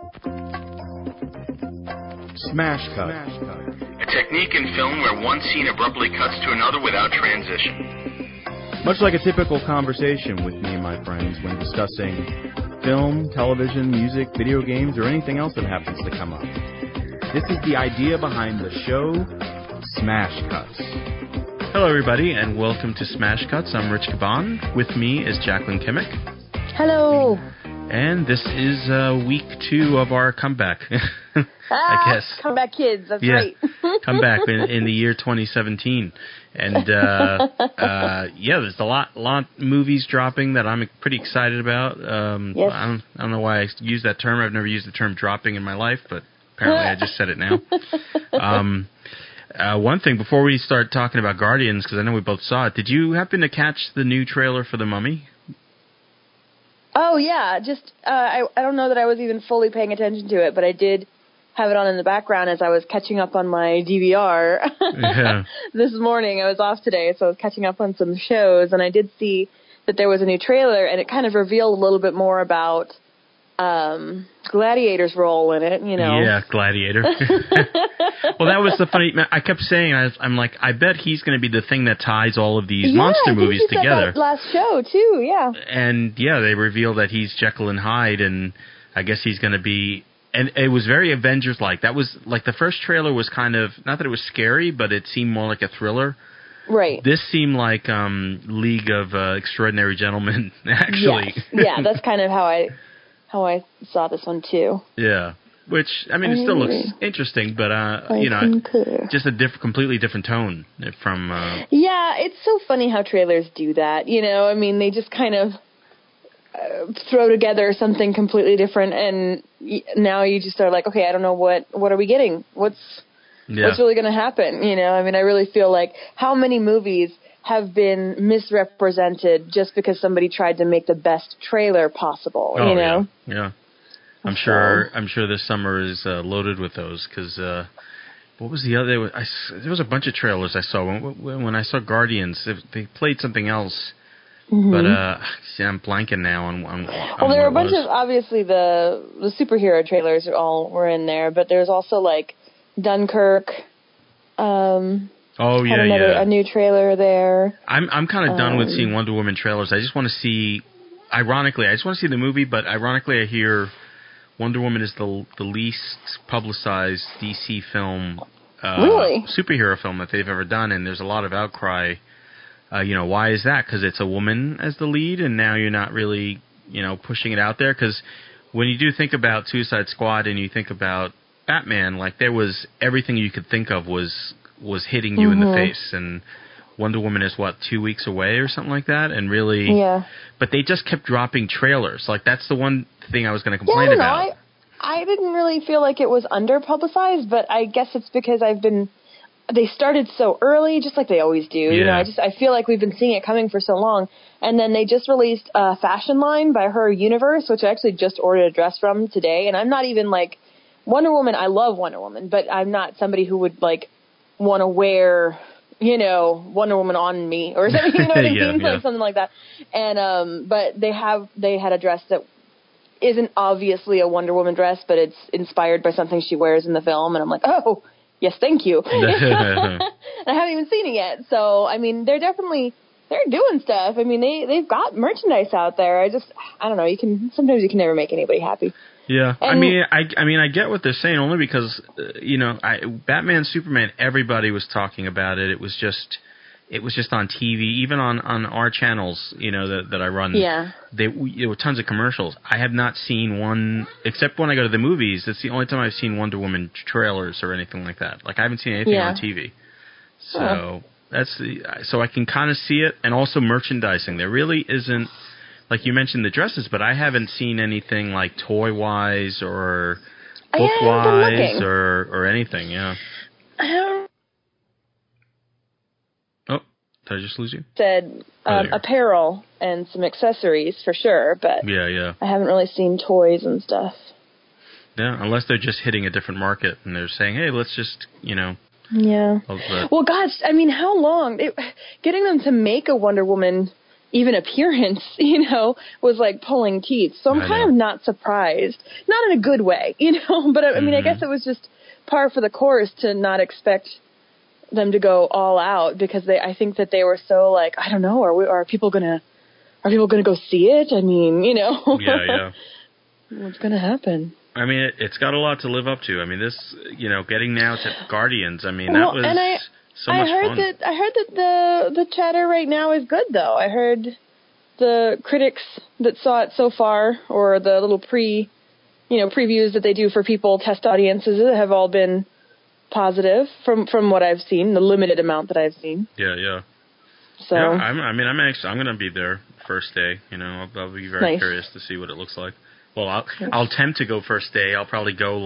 Smash cut. A technique in film where one scene abruptly cuts to another without transition. Much like a typical conversation with me and my friends when discussing film, television, music, video games, or anything else that happens to come up. This is the idea behind the show, Smash Cuts. Hello, everybody, and welcome to Smash Cuts. I'm Rich Caban. With me is Jacqueline Kimmick. Hello. And this is week 2 of our comeback, I guess. Comeback kids, that's right. Comeback in the year 2017. And, there's a lot movies dropping that I'm pretty excited about. Yes. I don't know why I use that term. I've never used the term dropping in my life, but apparently I just said it now. One thing, before we start talking about Guardians, because I know we both saw it, did you happen to catch the new trailer for The Mummy? Oh, yeah. Just, I don't know that I was even fully paying attention to it, but I did have it on in the background as I was catching up on my DVR. Yeah. This morning. I was off today, so I was catching up on some shows, and I did see that there was a new trailer, and it kind of revealed a little bit more about Gladiator's role in it, you know. Yeah, Gladiator. Well, that was the funny... I kept saying, I'm like, I bet he's going to be the thing that ties all of these monster movies together. Said that last show, too, yeah. And, yeah, they revealed that he's Jekyll and Hyde, and I guess he's going to be... And it was very Avengers-like. That was, like, the first trailer was kind of... Not that it was scary, but it seemed more like a thriller. Right. This seemed like League of Extraordinary Gentlemen, actually. Yes. Yeah, that's kind of how I saw this one too. Yeah, which I mean, it still looks interesting, but just a completely different tone from. Yeah, it's so funny how trailers do that. You know, I mean, they just kind of throw together something completely different, and now you just are like, okay, I don't know what are we getting? What's really going to happen? You know, I mean, I really feel like how many movies have been misrepresented just because somebody tried to make the best trailer possible, you know? Yeah. I'm sure this summer is loaded with those, because what was the other... there was a bunch of trailers I saw. When I saw Guardians, they played something else, but I'm blanking now on well, there were a bunch of... Obviously, the superhero trailers all were in there, but there's also, like, Dunkirk... a new trailer there. I'm kind of done with seeing Wonder Woman trailers. I just want to see, ironically, the movie, but ironically I hear Wonder Woman is the least publicized DC film, superhero film that they've ever done, and there's a lot of outcry. Why is that? Because it's a woman as the lead, and now you're not really, pushing it out there? Because when you do think about Suicide Squad and you think about Batman, like, there was everything you could think of was hitting you in the face, and Wonder Woman is 2 weeks away or something like that, and really, but they just kept dropping trailers. Like, that's the one thing I was going to complain about. I didn't really feel like it was under-publicized, but I guess it's because they started so early, just like they always do. You know, I feel like we've been seeing it coming for so long, and then they just released a fashion line by Her Universe, which I actually just ordered a dress from today, and I'm not even like Wonder Woman. I love Wonder Woman, but I'm not somebody who would like want to wear, Wonder Woman on me or something, you know what I mean? Like something like that. And but they had a dress that isn't obviously a Wonder Woman dress, but it's inspired by something she wears in the film, and I'm like, oh, yes, thank you. And I haven't even seen it yet. So, I mean, they're doing stuff. I mean, they've got merchandise out there. I don't know, sometimes you can never make anybody happy. Yeah, and I mean, I get what they're saying, only because Batman, Superman, everybody was talking about it. It was just on TV, even on our channels, that I run. Yeah, there were tons of commercials. I have not seen one, except when I go to the movies. It's the only time I've seen Wonder Woman trailers or anything like that. Like, I haven't seen anything on TV. So so I can kind of see it, and also merchandising. There really isn't. Like you mentioned the dresses, but I haven't seen anything like toy-wise or book-wise or anything, Oh, did I just lose you? Said apparel and some accessories for sure, but I haven't really seen toys and stuff. Yeah, unless they're just hitting a different market and they're saying, hey, let's just, Yeah. Well, gosh, I mean, how long? Getting them to make a Wonder Woman even appearance, was like pulling teeth. So I'm kind of not surprised. Not in a good way, but I mean, I guess it was just par for the course to not expect them to go all out, because I think that they were so like, I don't know, are people gonna go see it? I mean, Yeah. What's gonna happen? I mean, it's got a lot to live up to. I mean, this, getting now to Guardians, I mean, that was so much fun. I heard that the chatter right now is good, though. I heard the critics that saw it so far, or the little previews that they do for people, test audiences, have all been positive from what I've seen, the limited amount that I've seen. Yeah. So yeah, I'm going to be there first day. I'll be very curious to see what it looks like. Well, I'll attempt to go first day. I'll probably go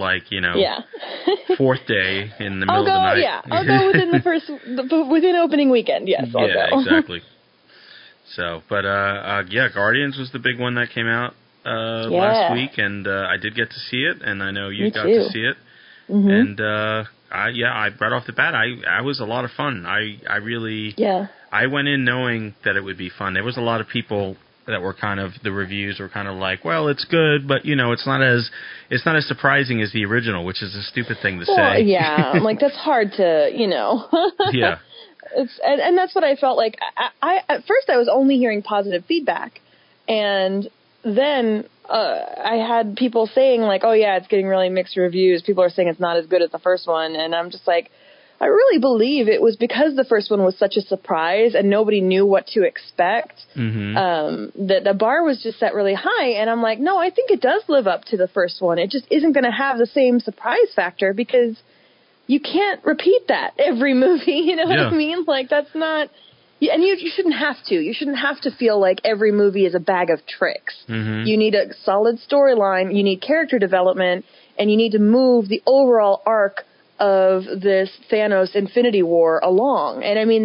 fourth day in the middle of the night. Yeah, I'll go within within opening weekend. Yes, I'll go. Yeah, exactly. So, but Guardians was the big one that came out last week, and I did get to see it, and I know you got to see it. And I right off the bat, I was a lot of fun. I really I went in knowing that it would be fun. There was a lot of people that were the reviews were kind of like, well, it's good, but it's not as surprising as the original, which is a stupid thing to say. Yeah, like that's hard to, Yeah. And that's what I felt like. I at first I was only hearing positive feedback, and then I had people saying like, oh yeah, it's getting really mixed reviews. People are saying it's not as good as the first one, and I'm just like, I really believe it was because the first one was such a surprise and nobody knew what to expect. That the bar was just set really high, and I'm like, no, I think it does live up to the first one. It just isn't going to have the same surprise factor, because you can't repeat that every movie. You know what I mean? Like, that's not... And you shouldn't have to. You shouldn't have to feel like every movie is a bag of tricks. You need a solid storyline, you need character development, and you need to move the overall arc of this Thanos Infinity War along. And I mean,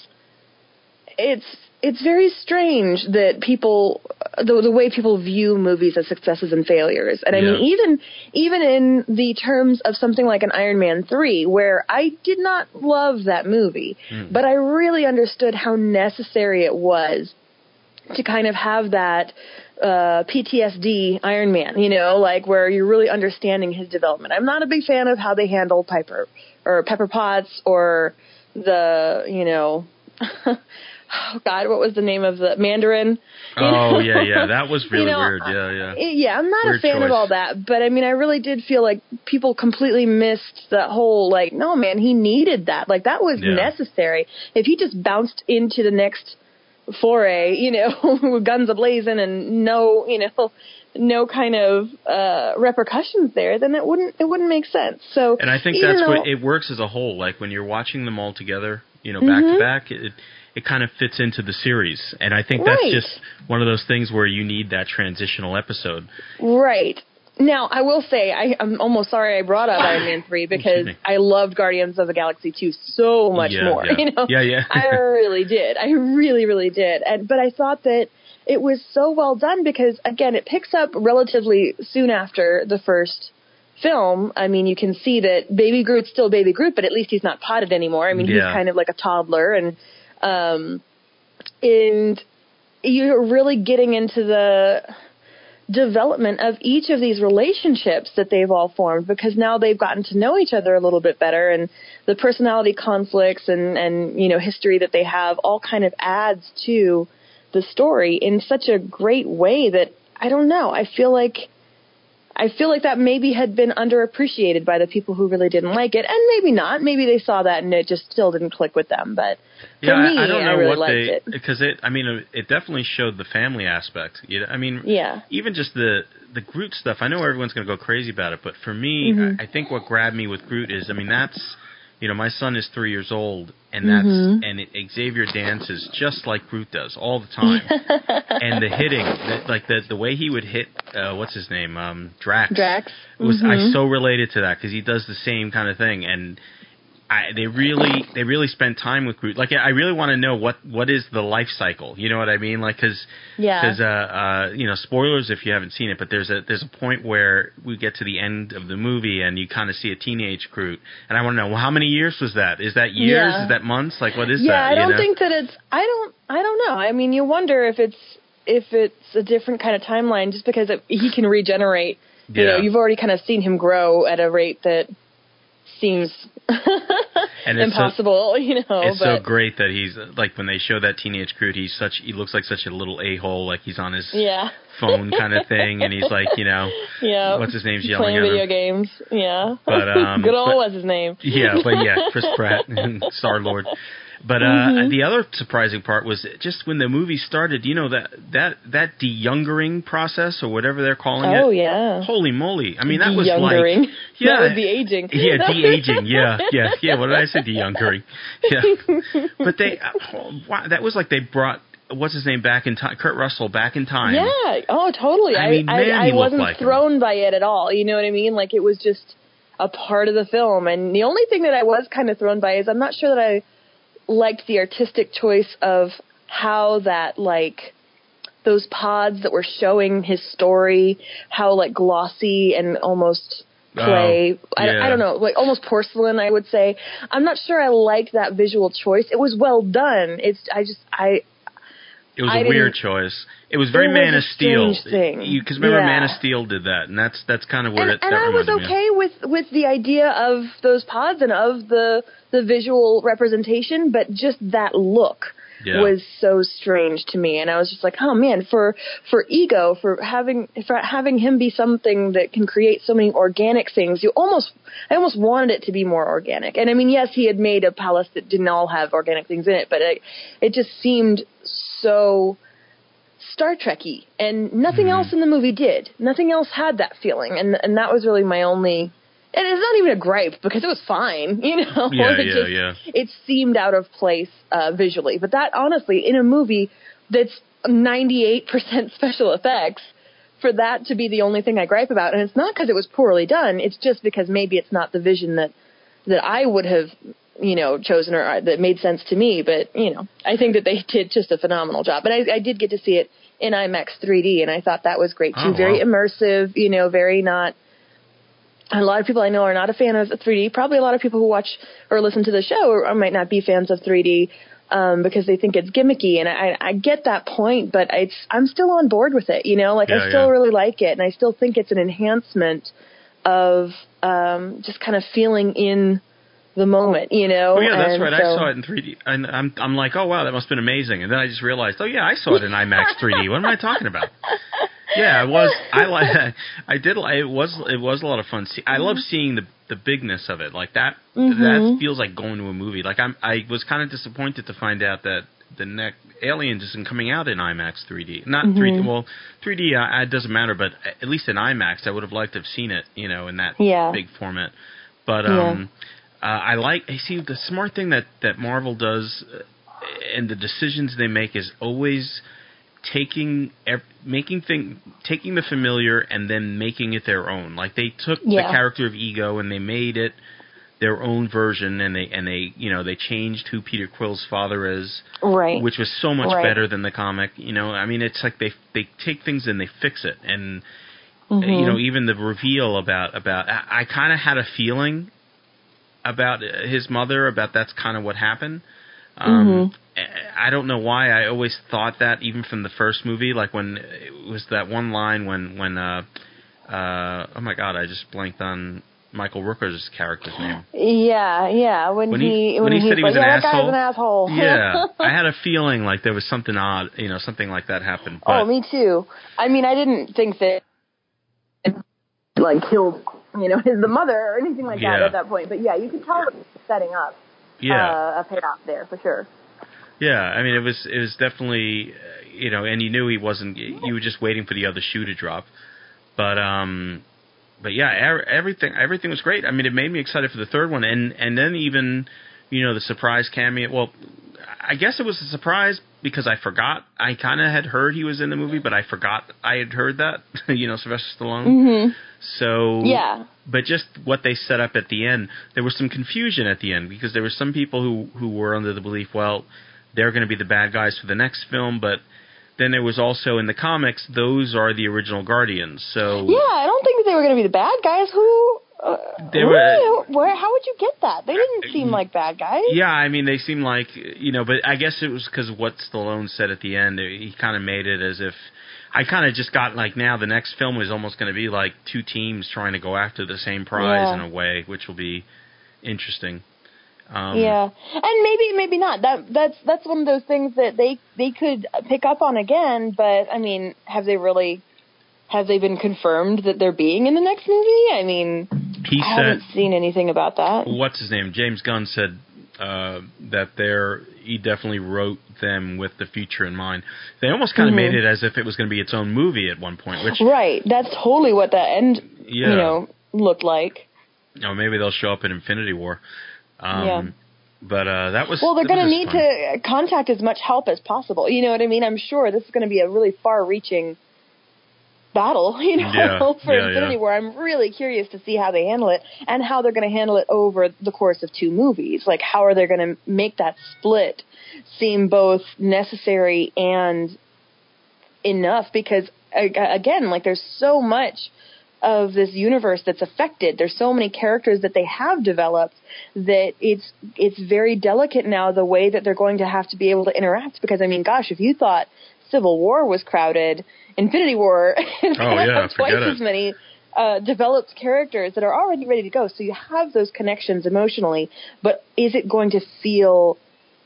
it's very strange that people, the way people view movies as successes and failures. And I mean, even in the terms of something like an Iron Man 3, where I did not love that movie, but I really understood how necessary it was to kind of have that PTSD Iron Man, like where you're really understanding his development. I'm not a big fan of how they handle Pepper Potts, or the, oh God, what was the name of the Mandarin? Yeah, that was really weird. Yeah, I'm not weird a fan of all that, but I mean, I really did feel like people completely missed that whole, like, no man, he needed that. Like, that was necessary. If he just bounced into the next foray, with guns ablazing and no kind of repercussions there, then it wouldn't make sense. So, and I think that's what it works as a whole. Like when you're watching them all together, back to back, it kind of fits into the series. And I think that's just one of those things where you need that transitional episode. Right. Now, I will say, I'm almost sorry I brought up Iron Man 3, because I loved Guardians of the Galaxy 2 so much more. Yeah. I really did. I really, really did. But I thought that it was so well done because, again, it picks up relatively soon after the first film. I mean, you can see that Baby Groot's still Baby Groot, but at least he's not potted anymore. I mean, he's kind of like a toddler, and you're really getting into the development of each of these relationships that they've all formed, because now they've gotten to know each other a little bit better, and the personality conflicts and history that they have all kind of adds to the story in such a great way that, I don't know, I feel like that maybe had been underappreciated by the people who really didn't like it, and maybe not. Maybe they saw that and it just still didn't click with them. But for me, I don't know, I really liked it. Because it definitely showed the family aspect. Even just the Groot stuff. I know everyone's going to go crazy about it, but for me, I think what grabbed me with Groot is, that's, my son is 3 years old, and Xavier dances just like Groot does all the time. And the hitting, the way he would hit, what's his name, Drax. I so related to that, because he does the same kind of thing, and they really spent time with Groot. Like, I really want to know what is the life cycle. You know what I mean? Like, because spoilers if you haven't seen it, but there's a point where we get to the end of the movie and you kind of see a teenage Groot, and I want to know, well, how many years was that? Is that years? Is that months? Like, what is that? Yeah, I don't think that it's. I don't know. I mean, you wonder if it's a different kind of timeline just because he can regenerate. Yeah. You know, you've already kind of seen him grow at a rate that seems impossible, It's so great that he's, like, when they show that Teenage Groot, he looks like such a little a-hole, like he's on his phone kind of thing, and he's like, what's his name's yelling playing at video him. games, But, good what's his name? Chris Pratt and Star-Lord. But the other surprising part was just when the movie started, that de-youngering process or whatever they're calling it. Oh, yeah. Holy moly. I mean, that was de-youngering. like... Yeah. That would be aging. Yeah, de-aging. Yeah. What did I say? De-youngering. Yeah. But that was like they brought... What's his name back in time? Kurt Russell back in time. Yeah. Oh, totally. I mean, I wasn't like thrown by it at all. You know what I mean? Like, it was just a part of the film. And the only thing that I was kind of thrown by is I'm not sure that I liked the artistic choice of how that, like, those pods that were showing his story, how, like, glossy and almost clay. I don't know, like almost porcelain, I would say. I'm not sure I liked that visual choice. It was well done. It was a weird choice. It was very Man of Steel. Because remember, Man of Steel did that, and that's kind of where it. And I was okay with the idea of those pods and of the visual representation, but just that look was so strange to me, and I was just like, oh man, for Ego, for having him be something that can create so many organic things, I almost wanted it to be more organic. And I mean, yes, he had made a palace that didn't all have organic things in it, but it just seemed so Star Trek-y, and nothing else in the movie did. Nothing else had that feeling, and that was really my only. And it's not even a gripe because it was fine, It seemed out of place visually, but that honestly, in a movie that's 98% special effects, for that to be the only thing I gripe about, and it's not because it was poorly done. It's just because maybe it's not the vision that I would have. Chosen or that made sense to me, but, I think that they did just a phenomenal job. But I did get to see it in IMAX 3D, and I thought that was great, too. Very immersive, very not... A lot of people I know are not a fan of 3D. Probably a lot of people who watch or listen to the show or might not be fans of 3D because they think it's gimmicky, and I get that point, but I'm still on board with it, I still really like it, and I still think it's an enhancement of just kind of feeling in the moment, Oh, yeah, that's right. I saw it in 3D, and I'm like, oh wow, that must have been amazing. And then I just realized, oh yeah, I saw it in IMAX 3D. What am I talking about? Yeah, it was. It was a lot of fun. I love seeing the bigness of it, like that. That feels like going to a movie. Like I was kind of disappointed to find out that the Aliens isn't coming out in IMAX 3D. Not 3D. Well, 3D it doesn't matter, but at least in IMAX, I would have liked to have seen it, in that big format. But the smart thing that Marvel does and the decisions they make is always taking the familiar and then making it their own. Like they took the character of Ego and they made it their own version, and they changed who Peter Quill's father is, right? Which was so much better than the comic. I mean, it's like they take things and they fix it, and even the reveal about I kind of had a feeling about his mother, about that's kind of what happened. I don't know why I always thought that, even from the first movie, like when it was that one line when oh my god, I just blanked on Michael Rooker's character's name. Yeah, when he said he was an asshole. That guy's an asshole. Yeah, I had a feeling like there was something odd, something like that happened. But, me too. I mean, I didn't think that like killed the mother or anything like that at that point. But yeah, you could tell it was setting up a payoff there for sure. Yeah, I mean, it was definitely, and you knew he wasn't. You were just waiting for the other shoe to drop, but yeah, everything was great. I mean, it made me excited for the third one, and then even, the surprise cameo. Well, I guess it was a surprise because I forgot. I kind of had heard he was in the movie, but I forgot I had heard that. Sylvester Stallone. So yeah. But just what they set up at the end, there was some confusion at the end because there were some people who were under the belief, well, they're going to be the bad guys for the next film, but then there was also in the comics, those are the original Guardians. So yeah, I don't think they were going to be the bad guys. Who Where? How would you get that? They didn't seem like bad guys. Yeah, I mean, they seem like, but I guess it was because of what Stallone said at the end. He kind of made it as if, I kind of just got like now the next film is almost going to be like two teams trying to go after the same prize in a way, which will be interesting. And maybe not. That's one of those things that they could pick up on again. But I mean, have they been confirmed that they're being in the next movie? I mean, I haven't seen anything about that. What's his name? James Gunn said that he definitely wrote them with the future in mind. They almost kind of made it as if it was going to be its own movie at one point. Which, right. That's totally what that end, looked like. Maybe they'll show up in Infinity War. But that was... Well, they're going to need to contact as much help as possible. You know what I mean? I'm sure this is going to be a really far-reaching battle, for Infinity War. I'm really curious to see how they handle it and how they're going to handle it over the course of two movies. Like, how are they going to make that split seem both necessary and enough? Because, again, like, there's so much of this universe that's affected. There's so many characters that they have developed that it's very delicate now the way that they're going to have to be able to interact. Because, I mean, gosh, if you thought Civil War was crowded, Infinity War is going to have twice as many developed characters that are already ready to go. So you have those connections emotionally, but is it going to feel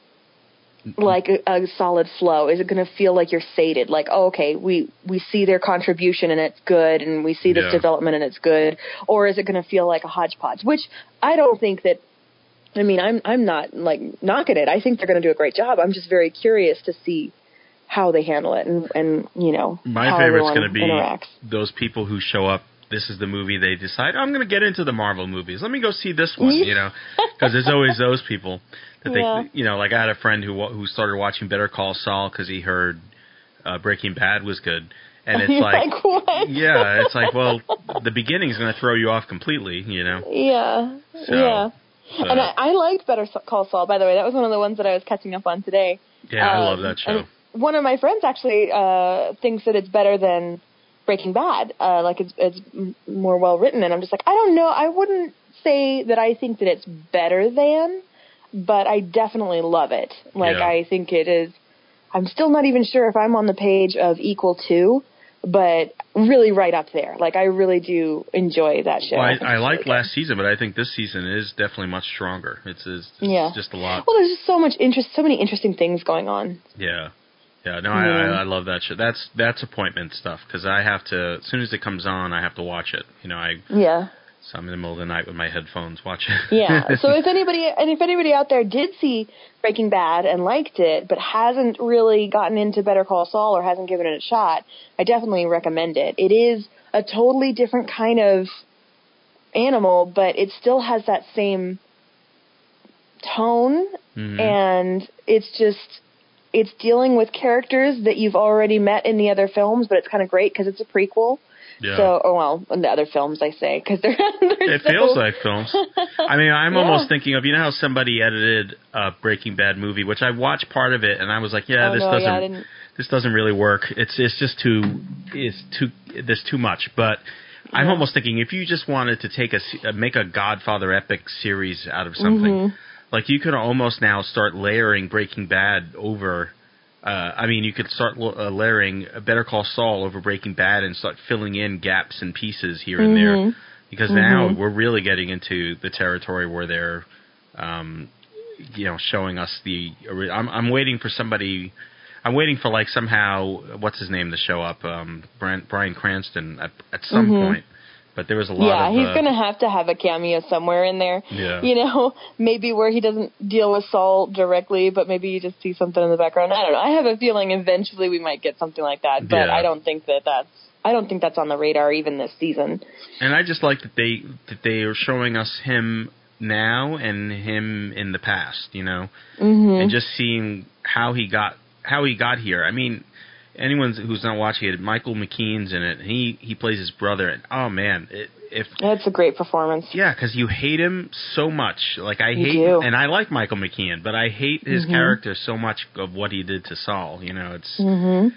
like a solid flow? Is it going to feel like you're sated? Like, okay, we see their contribution and it's good, and we see this development and it's good, or is it going to feel like a hodgepodge? Which I don't think that. I mean, I'm not like knocking it. I think they're going to do a great job. I'm just very curious to see how they handle it, and my favorite's going to be those people who show up. This is the movie they decide, I'm going to get into the Marvel movies. Let me go see this one, because there's always those people that they, like I had a friend who started watching Better Call Saul because he heard Breaking Bad was good, and it's like what? It's like, well, the beginning is going to throw you off completely, And I liked Better Call Saul, by the way. That was one of the ones that I was catching up on today. Yeah, I love that show. One of my friends actually thinks that it's better than Breaking Bad, like it's more well written, and I'm just like, I don't know, I wouldn't say that I think that it's better than, but I definitely love it. Like, I think it is. I'm still not even sure if I'm on the page of equal to, but really right up there. Like, I really do enjoy that show. Well, I liked last season, but I think this season is definitely much stronger. It's just a lot. Well, there's just so much so many interesting things going on. I love that show. That's appointment stuff, because I have to, as soon as it comes on, I have to watch it. So I'm in the middle of the night with my headphones watching it. So if anybody out there did see Breaking Bad and liked it, but hasn't really gotten into Better Call Saul or hasn't given it a shot, I definitely recommend it. It is a totally different kind of animal, but it still has that same tone, and it's dealing with characters that you've already met in the other films, but it's kind of great because it's a prequel. Yeah. So, in the other films, I say, because it feels like films. I mean, I'm almost thinking of, how somebody edited a Breaking Bad movie, which I watched part of it, and I was like, this doesn't really work. It's just there's too much. But I'm almost thinking, if you just wanted to make a Godfather epic series out of something, like, you could almost now start layering Breaking Bad over. You could start layering Better Call Saul over Breaking Bad and start filling in gaps and pieces here and there, because now we're really getting into the territory where they're, showing us the. I'm waiting for somebody. I'm waiting for, like, somehow, what's his name to show up, Bryan Cranston at some point. But there was a lot of... Yeah, he's going to have a cameo somewhere in there. Yeah. Maybe where he doesn't deal with Saul directly, but maybe you just see something in the background. I don't know. I have a feeling eventually we might get something like that, but I don't think that's on the radar even this season. And I just like that they are showing us him now and him in the past, and just seeing how he got here. I mean, anyone who's not watching it, Michael McKean's in it. He plays his brother, and oh man, that's a great performance. Yeah, because you hate him so much. Like, I hate, and I like Michael McKean, but I hate his character so much of what he did to Saul. It's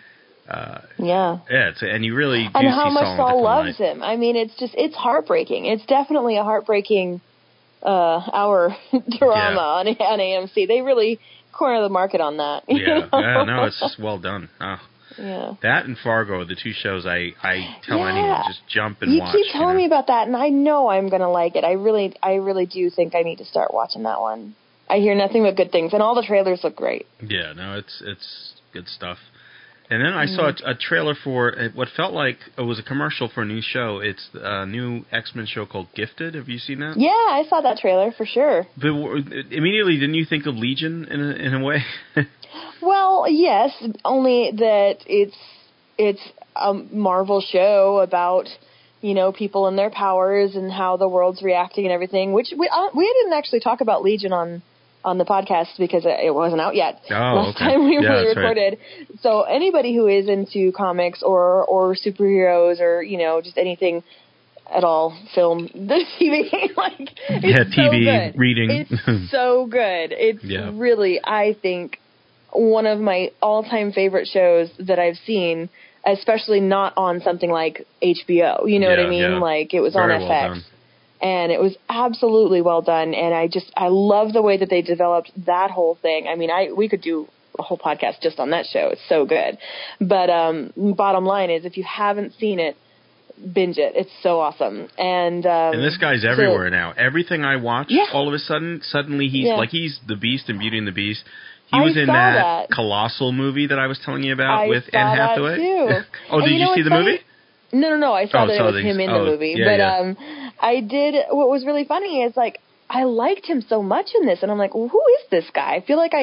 Yeah, and you really do and how see much Saul loves him. I mean, it's heartbreaking. It's definitely a heartbreaking hour drama on AMC. They really corner the market on that. No, it's just well done. Oh. Yeah. That and Fargo are the two shows I tell anyone just jump and watch. You keep telling me about that, and I know I'm going to like it. I really do think I need to start watching that one. I hear nothing but good things, and all the trailers look great. Yeah, no, it's good stuff. And then I saw a trailer for what felt like it was a commercial for a new show. It's a new X-Men show called Gifted. Have you seen that? Yeah, I saw that trailer for sure. But immediately, didn't you think of Legion in a way? Well, yes, only that it's a Marvel show about, people and their powers and how the world's reacting and everything, which we didn't actually talk about Legion on the podcast because it wasn't out yet last time we really recorded. Right. So anybody who is into comics or superheroes or, just anything at all, film, the TV, it's TV, so good. Reading. It's so good. It's really, I think, one of my all-time favorite shows that I've seen, especially not on something like HBO. You know what I mean? Yeah. Like, it was very on FX. Well done. And it was absolutely well done, and I love the way that they developed that whole thing. I mean, we could do a whole podcast just on that show. It's so good. But bottom line is, if you haven't seen it, binge it. It's so awesome. And this guy's everywhere now. Everything I watch, all of a sudden, suddenly he's the Beast in Beauty and the Beast. He was in that Colossal movie that I was telling you about with Anne Hathaway. Too. Oh, did you see the movie? No. I saw that it was him in the movie. Yeah, I did. What was really funny is I liked him so much in this, and I'm like, well, who is this guy? I feel like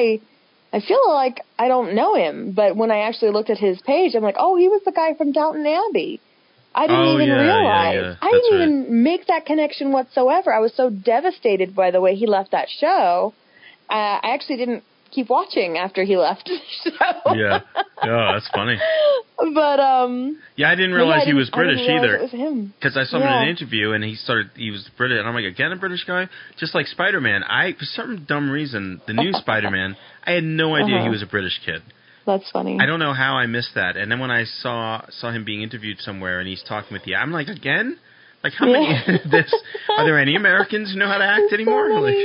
I don't know him. But when I actually looked at his page, I'm like, oh, he was the guy from Downton Abbey. I didn't even realize. Yeah. I didn't even make that connection whatsoever. I was so devastated by the way he left that show. I actually didn't keep watching after he left the show. Yeah. Oh, that's funny. But I didn't realize he was British either. It was him. Because I saw him in an interview and he was British, and I'm like, again, a British guy, just like Spider-Man. For some dumb reason, the new Spider-Man, I had no idea he was a British kid. That's funny. I don't know how I missed that. And then when I saw him being interviewed somewhere and he's talking with I'm like, again? Like, how many? Are there any Americans who know how to act anymore?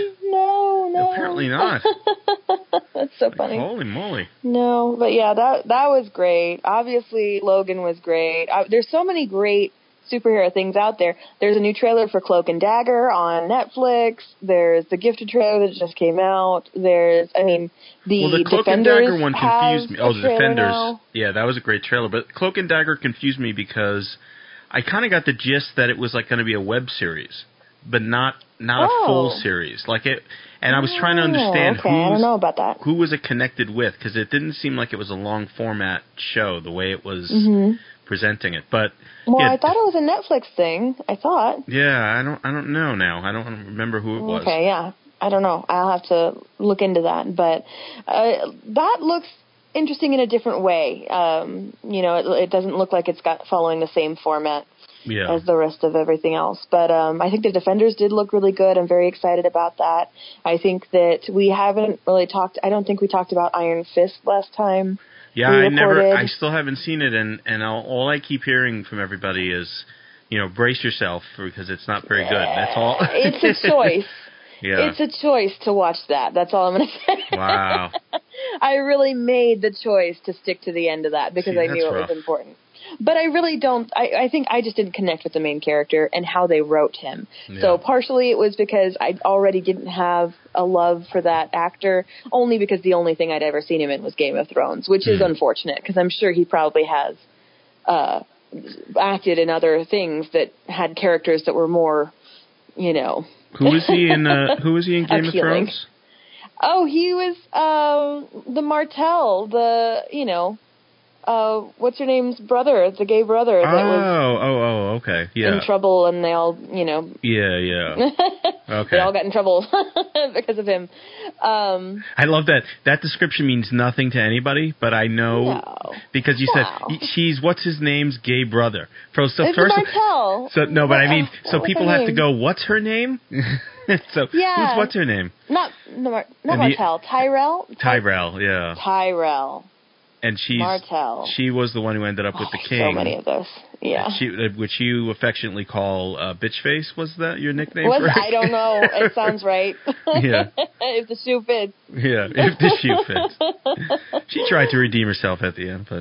No. Apparently not. That's so funny. Holy moly. No, but yeah, that was great. Obviously, Logan was great. There's so many great superhero things out there. There's a new trailer for Cloak and Dagger on Netflix. There's the Gifted trailer that just came out. The Cloak and Dagger one confused me. Oh, the Defenders. Now. Yeah, that was a great trailer. But Cloak and Dagger confused me because I kind of got the gist that it was going to be a web series, but not a full series. And I was trying to understand I don't know about that. Who was it connected with, because it didn't seem like it was a long format show the way it was presenting it. But I thought it was a Netflix thing. I thought. Yeah, I don't know now. I don't remember who it was. Okay, yeah, I don't know. I'll have to look into that. But that looks interesting in a different way. It doesn't look like it's following the same format as the rest of everything else. But I think the Defenders did look really good. I'm very excited about that. I think that we haven't really talked. I don't think we talked about Iron Fist last time. Yeah, I still haven't seen it, and all I keep hearing from everybody is, brace yourself because it's not very good. That's all. It's a choice. Yeah. It's a choice to watch that. That's all I'm going to say. Wow. I really made the choice to stick to the end of that because I knew it was important. But I really don't. I think I just didn't connect with the main character and how they wrote him. Yeah. So partially it was because I already didn't have a love for that actor, only because the only thing I'd ever seen him in was Game of Thrones, which is unfortunate because I'm sure he probably has acted in other things that had characters that were more, Who was he in? Who was he in Game of Thrones? Oh, he was the Martell, what's her name's brother, the gay brother that was okay. Yeah. in trouble, and they all, Yeah. Okay. They all got in trouble because of him. I love that. That description means nothing to anybody, but I know because you said what's his name's gay brother. It's Martell. So no, but I mean, so people have to go, what's her name? So what's her name? Not Martell. Tyrell. Tyrell, yeah. Tyrell. and Martell. She was the one who ended up with the king. So many of those. Yeah. Which you affectionately call bitch face. Was that your nickname? I don't know. It sounds right. Yeah. If the shoe fits. Yeah, if the shoe fits. She tried to redeem herself at the end, but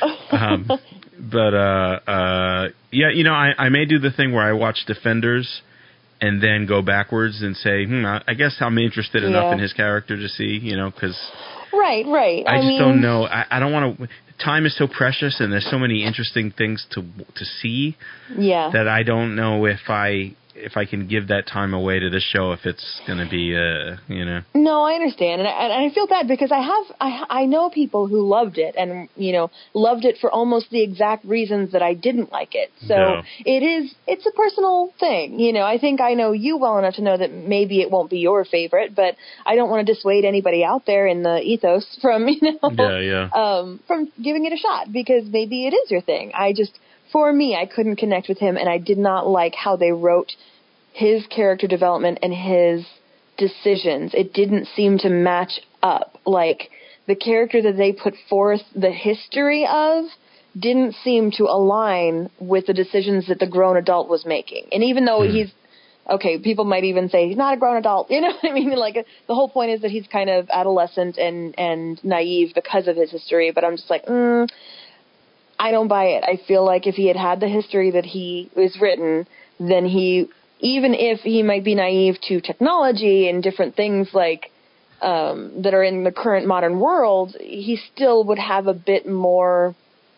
yeah, you know, I may do the thing where I watch Defenders and then go backwards and say, I guess I'm interested enough in his character to see, you know, because... Right. I just don't know. I don't want to... Time is so precious, and there's so many interesting things to see that I don't know if I can give that time away to this show if it's going to be, you know. No, I understand, and I feel bad because I know people who loved it and, you know, loved it for almost the exact reasons that I didn't like it. So it's a personal thing, you know. I think I know you well enough to know that maybe it won't be your favorite, but I don't want to dissuade anybody out there in the ethos from, you know, from giving it a shot because maybe it is your thing. For me, I couldn't connect with him, and I did not like how they wrote his character development and his decisions. It didn't seem to match up. Like, the character that they put forth the history of didn't seem to align with the decisions that the grown adult was making. And even though people might even say he's not a grown adult, you know what I mean? Like, the whole point is that he's kind of adolescent and naive because of his history, but I'm just like, I don't buy it. I feel like if he had the history that he was written, then even if he might be naive to technology and different things like that are in the current modern world, he still would have a bit more,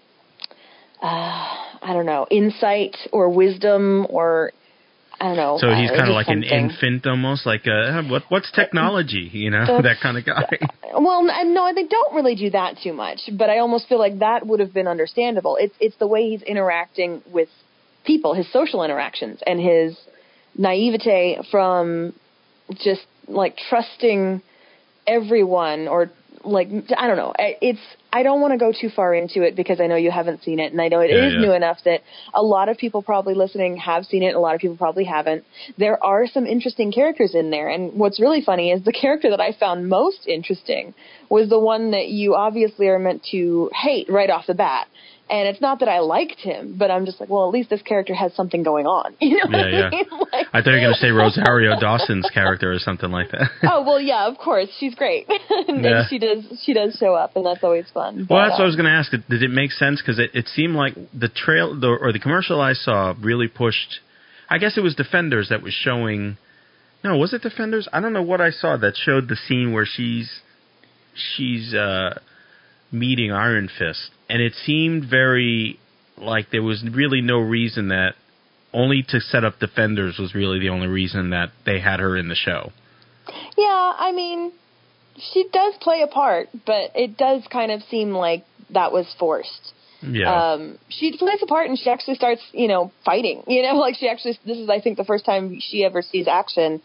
I don't know, insight or wisdom or, I don't know. So he's kind of like something. an infant almost, like what's technology, you know, that kind of guy. Well, no, they don't really do that too much, but I almost feel like that would have been understandable. It's the way he's interacting with people, his social interactions, and his naivete from just, like, trusting everyone or, like, I don't know. I don't want to go too far into it because I know you haven't seen it, and I know it is new enough that a lot of people probably listening have seen it, and a lot of people probably haven't. There are some interesting characters in there, and what's really funny is the character that I found most interesting was the one that you obviously are meant to hate right off the bat. And it's not that I liked him, but I'm just like, well, at least this character has something going on. You know what I mean? Like, I thought you were going to say Rosario Dawson's character or something like that. Oh, well, yeah, of course. She's great. And she does show up, and that's always fun. Well, that's what I was going to ask. Did it make sense? Because it seemed like the commercial I saw really pushed, I guess it was Defenders that was showing, no, was it Defenders? I don't know what I saw that showed the scene where she's meeting Iron Fist. And it seemed very like there was really no reason that only to set up Defenders was really the only reason that they had her in the show. Yeah, I mean, she does play a part, but it does kind of seem like that was forced. Yeah. She plays a part and she actually starts, you know, fighting. You know, like this is, I think, the first time she ever sees action.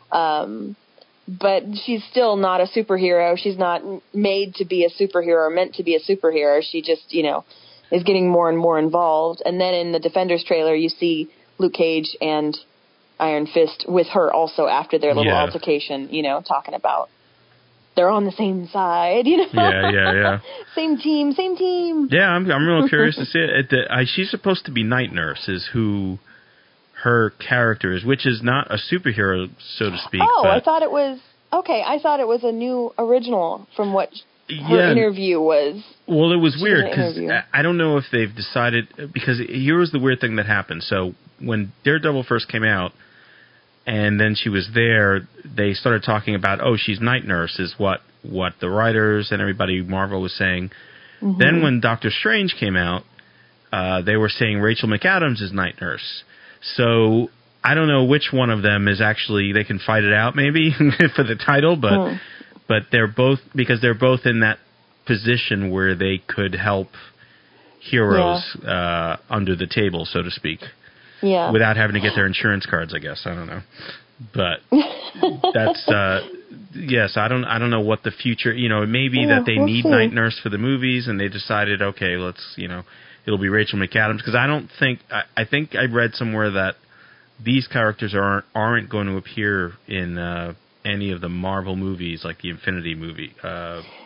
But she's still not a superhero. She's not made to be a superhero or meant to be a superhero. She just, you know, is getting more and more involved. And then in the Defenders trailer, you see Luke Cage and Iron Fist with her also after their little altercation, you know, talking about they're on the same side, you know? Yeah. Same team. Yeah, I'm real curious to see it. She's supposed to be Night Nurse, is who her character is, which is not a superhero, so to speak. Oh, I thought it was a new original from what her interview was. Well, it was weird because I don't know if they've decided, because here was the weird thing that happened. So when Daredevil first came out and then she was there, they started talking about, she's Night Nurse is what the writers and everybody Marvel was saying. Mm-hmm. Then when Doctor Strange came out, they were saying Rachel McAdams is Night Nurse. So I don't know which one of them is actually, they can fight it out maybe for the title, but they're both in that position where they could help heroes under the table, so to speak. Yeah. Without having to get their insurance cards, I guess. I don't know. But that's yes, I don't know what the future, you know, it may be that they need Night Nurse for the movies and they decided, okay, let's, you know, it'll be Rachel McAdams, because I think I read somewhere that these characters aren't going to appear in any of the Marvel movies, like the Infinity movie.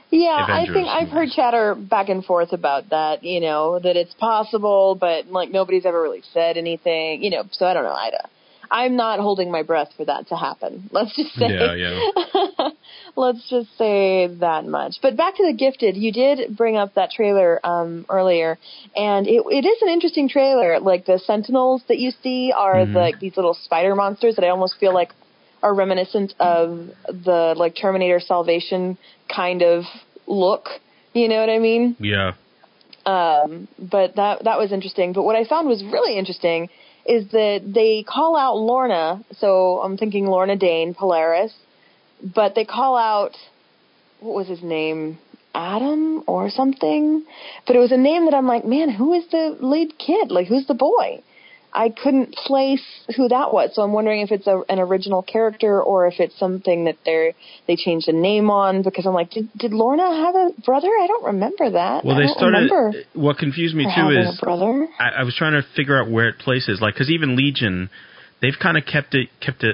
Yeah, Avengers I think I've heard movies. chatter back and forth about that, that it's possible, but like nobody's ever really said anything, so I don't know. I'm not holding my breath for that to happen. Let's just say. Yeah. Let's just say that much. But back to The Gifted, you did bring up that trailer earlier, and it is an interesting trailer. Like the Sentinels that you see are like these little spider monsters that I almost feel like are reminiscent of the like Terminator Salvation kind of look. You know what I mean? Yeah. But that was interesting. But what I found was really interesting is that they call out Lorna. So I'm thinking Lorna Dane, Polaris. But they call out, what was his name? Adam or something? But it was a name that I'm like, man, who is the lead kid? Like, who's the boy? I couldn't place who that was. So I'm wondering if it's an original character or if it's something that they changed the name on, because I'm like, did Lorna have a brother? I don't remember that. Well, what confused me too is a brother. I was trying to figure out where it places, like, because even Legion, they've kind of kept it.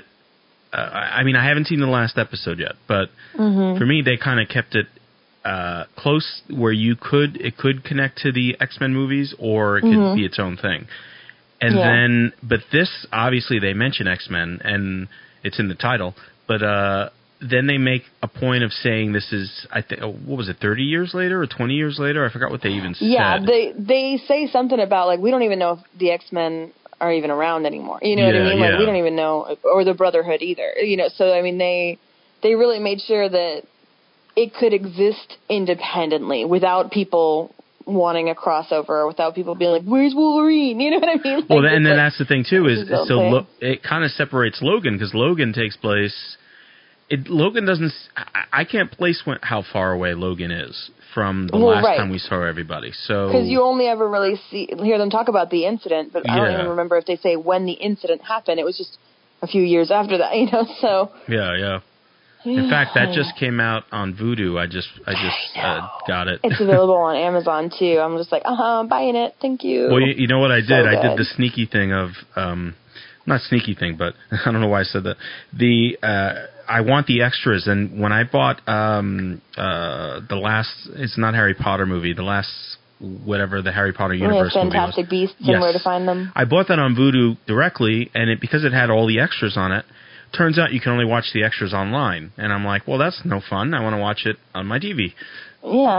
I mean, I haven't seen the last episode yet, but for me, they kind of kept it close where it could connect to the X-Men movies, or it could be its own thing. And then, but this, obviously, they mention X-Men, and it's in the title, but then they make a point of saying this is, I think, what was it, 30 years later or 20 years later? I forgot what they even said. Yeah, they say something about, like, we don't even know if the X-Men are even around anymore. You know what I mean? Like, we don't even know, or the Brotherhood either. So, I mean, they really made sure that it could exist independently without people wanting a crossover, or without people being like, where's Wolverine? You know what I mean? Like, well, and then that's the thing, too, is it kind of separates Logan, because Logan takes place... Logan doesn't... I can't place how far away Logan is from the last time we saw everybody. So because you only ever really hear them talk about the incident, but I don't even remember if they say when the incident happened. It was just a few years after that, so... Yeah. In fact, that just came out on Vudu. I just got it. It's available on Amazon, too. I'm just like, buying it. Thank you. Well, you know what I did? I did the sneaky thing of... not sneaky thing, but I don't know why I said that. I want the extras, and when I bought the last... It's not Harry Potter movie. The last... whatever the Harry Potter universe movie was. Fantastic Beasts and Where to Find Them. I bought that on Vudu directly, and because it had all the extras on it, turns out you can only watch the extras online. And I'm like, well, that's no fun. I want to watch it on my TV. Yeah.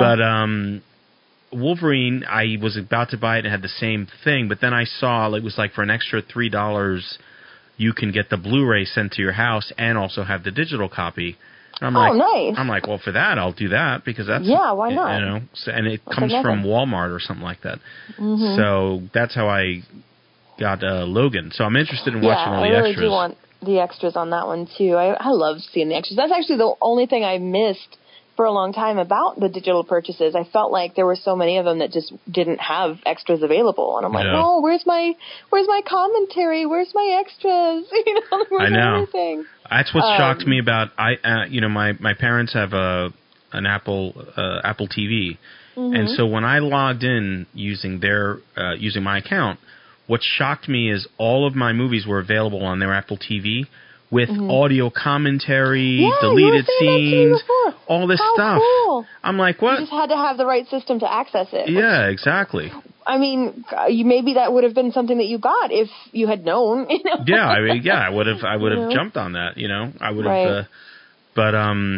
But Wolverine, I was about to buy it and it had the same thing, but then I saw it was like for an extra $3, you can get the Blu-ray sent to your house and also have the digital copy. I'm nice. I'm like, well, for that, I'll do that, because that's... Yeah, why not? And it comes from Walmart or something like that. So that's how I got Logan. So I'm interested in watching all the extras. I really do want the extras on that one, too. I love seeing the extras. That's actually the only thing I missed for a long time about the digital purchases. I felt like there were so many of them that just didn't have extras available. And I'm like, oh, where's my commentary? Where's my extras? Where's everything? That's what shocked me about, my parents have an Apple TV. And so when I logged in using using my account, what shocked me is all of my movies were available on their Apple TV with audio commentary, deleted scenes, all this stuff. Cool. I'm like, what? You just had to have the right system to access it. Yeah, exactly. I mean, maybe that would have been something that you got if you had known. Yeah, I would have jumped on that. I would have. But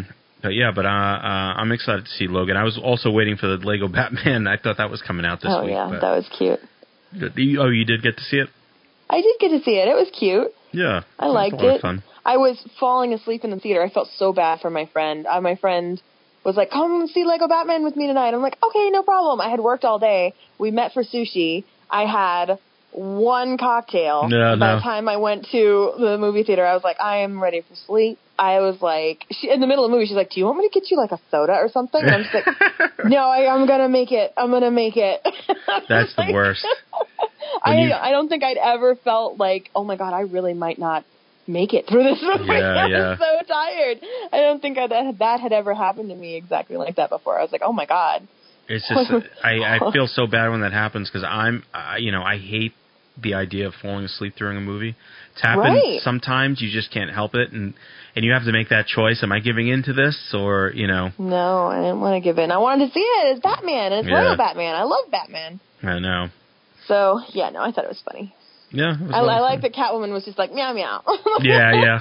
I'm excited to see Logan. I was also waiting for the Lego Batman. I thought that was coming out this week. Oh yeah, that was cute. You did get to see it? I did get to see it. It was cute. Yeah. I liked it. Fun. I was falling asleep in the theater. I felt so bad for my friend. My friend was like, come see Lego Batman with me tonight. I'm like, okay, no problem. I had worked all day. We met for sushi. I had one cocktail. By the time I went to the movie theater, I was like, I am ready for sleep. I was like, in the middle of the movie, she's like, do you want me to get you like a soda or something? And I'm just like, no, I'm going to make it. I'm going to make it. That's the worst. I don't think I'd ever felt like, oh my God, I really might not make it through this movie. I was so tired. I don't think that had ever happened to me exactly like that before. I was like, oh my God. It's just, I feel so bad when that happens, because I hate the idea of falling asleep during a movie. It's happened sometimes. You just can't help it, and you have to make that choice. Am I giving in to this, or No, I didn't want to give in. I wanted to see it. It's Batman, and it's real Batman. I love Batman. I know. So I thought it was funny. Yeah, it was I like that Catwoman was just like meow meow. Yeah.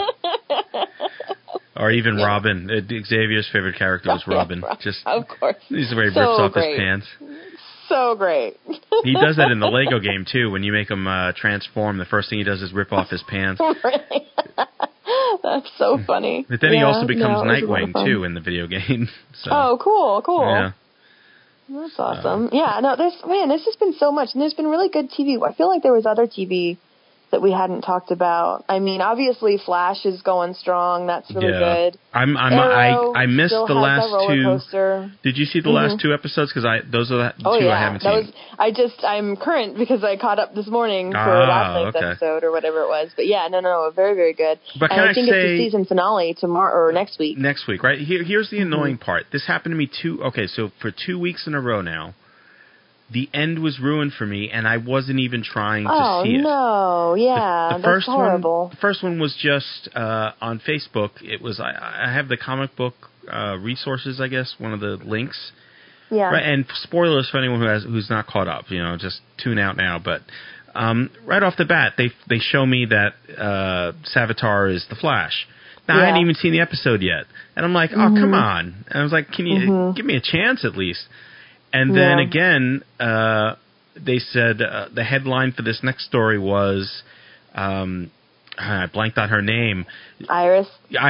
Or even Robin. Xavier's favorite character was Robin. Just of course. He's where he rips off his pants. So great. He does that in the Lego game too. When you make him transform, the first thing he does is rip off his pants. Really? That's so funny. But then he also becomes Nightwing too in the video game. So. Oh, cool. Yeah. That's awesome. There's just been so much, and there's been really good TV. I feel like there was other TV that we hadn't talked about. I mean, obviously Flash is going strong. That's really good. I missed the last two. Did you see the last two episodes? Because those are the two I haven't seen. I'm current because I caught up this morning for last night's episode or whatever it was. But no, very, very good. But I think it's the season finale tomorrow or next week. Next week, right? Here's the annoying part. This happened to me so for 2 weeks in a row now. The end was ruined for me, and I wasn't even trying to see it. Oh, no. Yeah, that's horrible. The first one was just on Facebook. It was I have the comic book resources, I guess, one of the links. Yeah. Right, and spoilers for anyone who's not caught up. Just tune out now. But right off the bat, they show me that Savitar is the Flash. Now, I hadn't even seen the episode yet. And I'm like, oh, come on. And I was like, can you give me a chance at least? And then again, they said the headline for this next story was, I blanked on her name. Iris,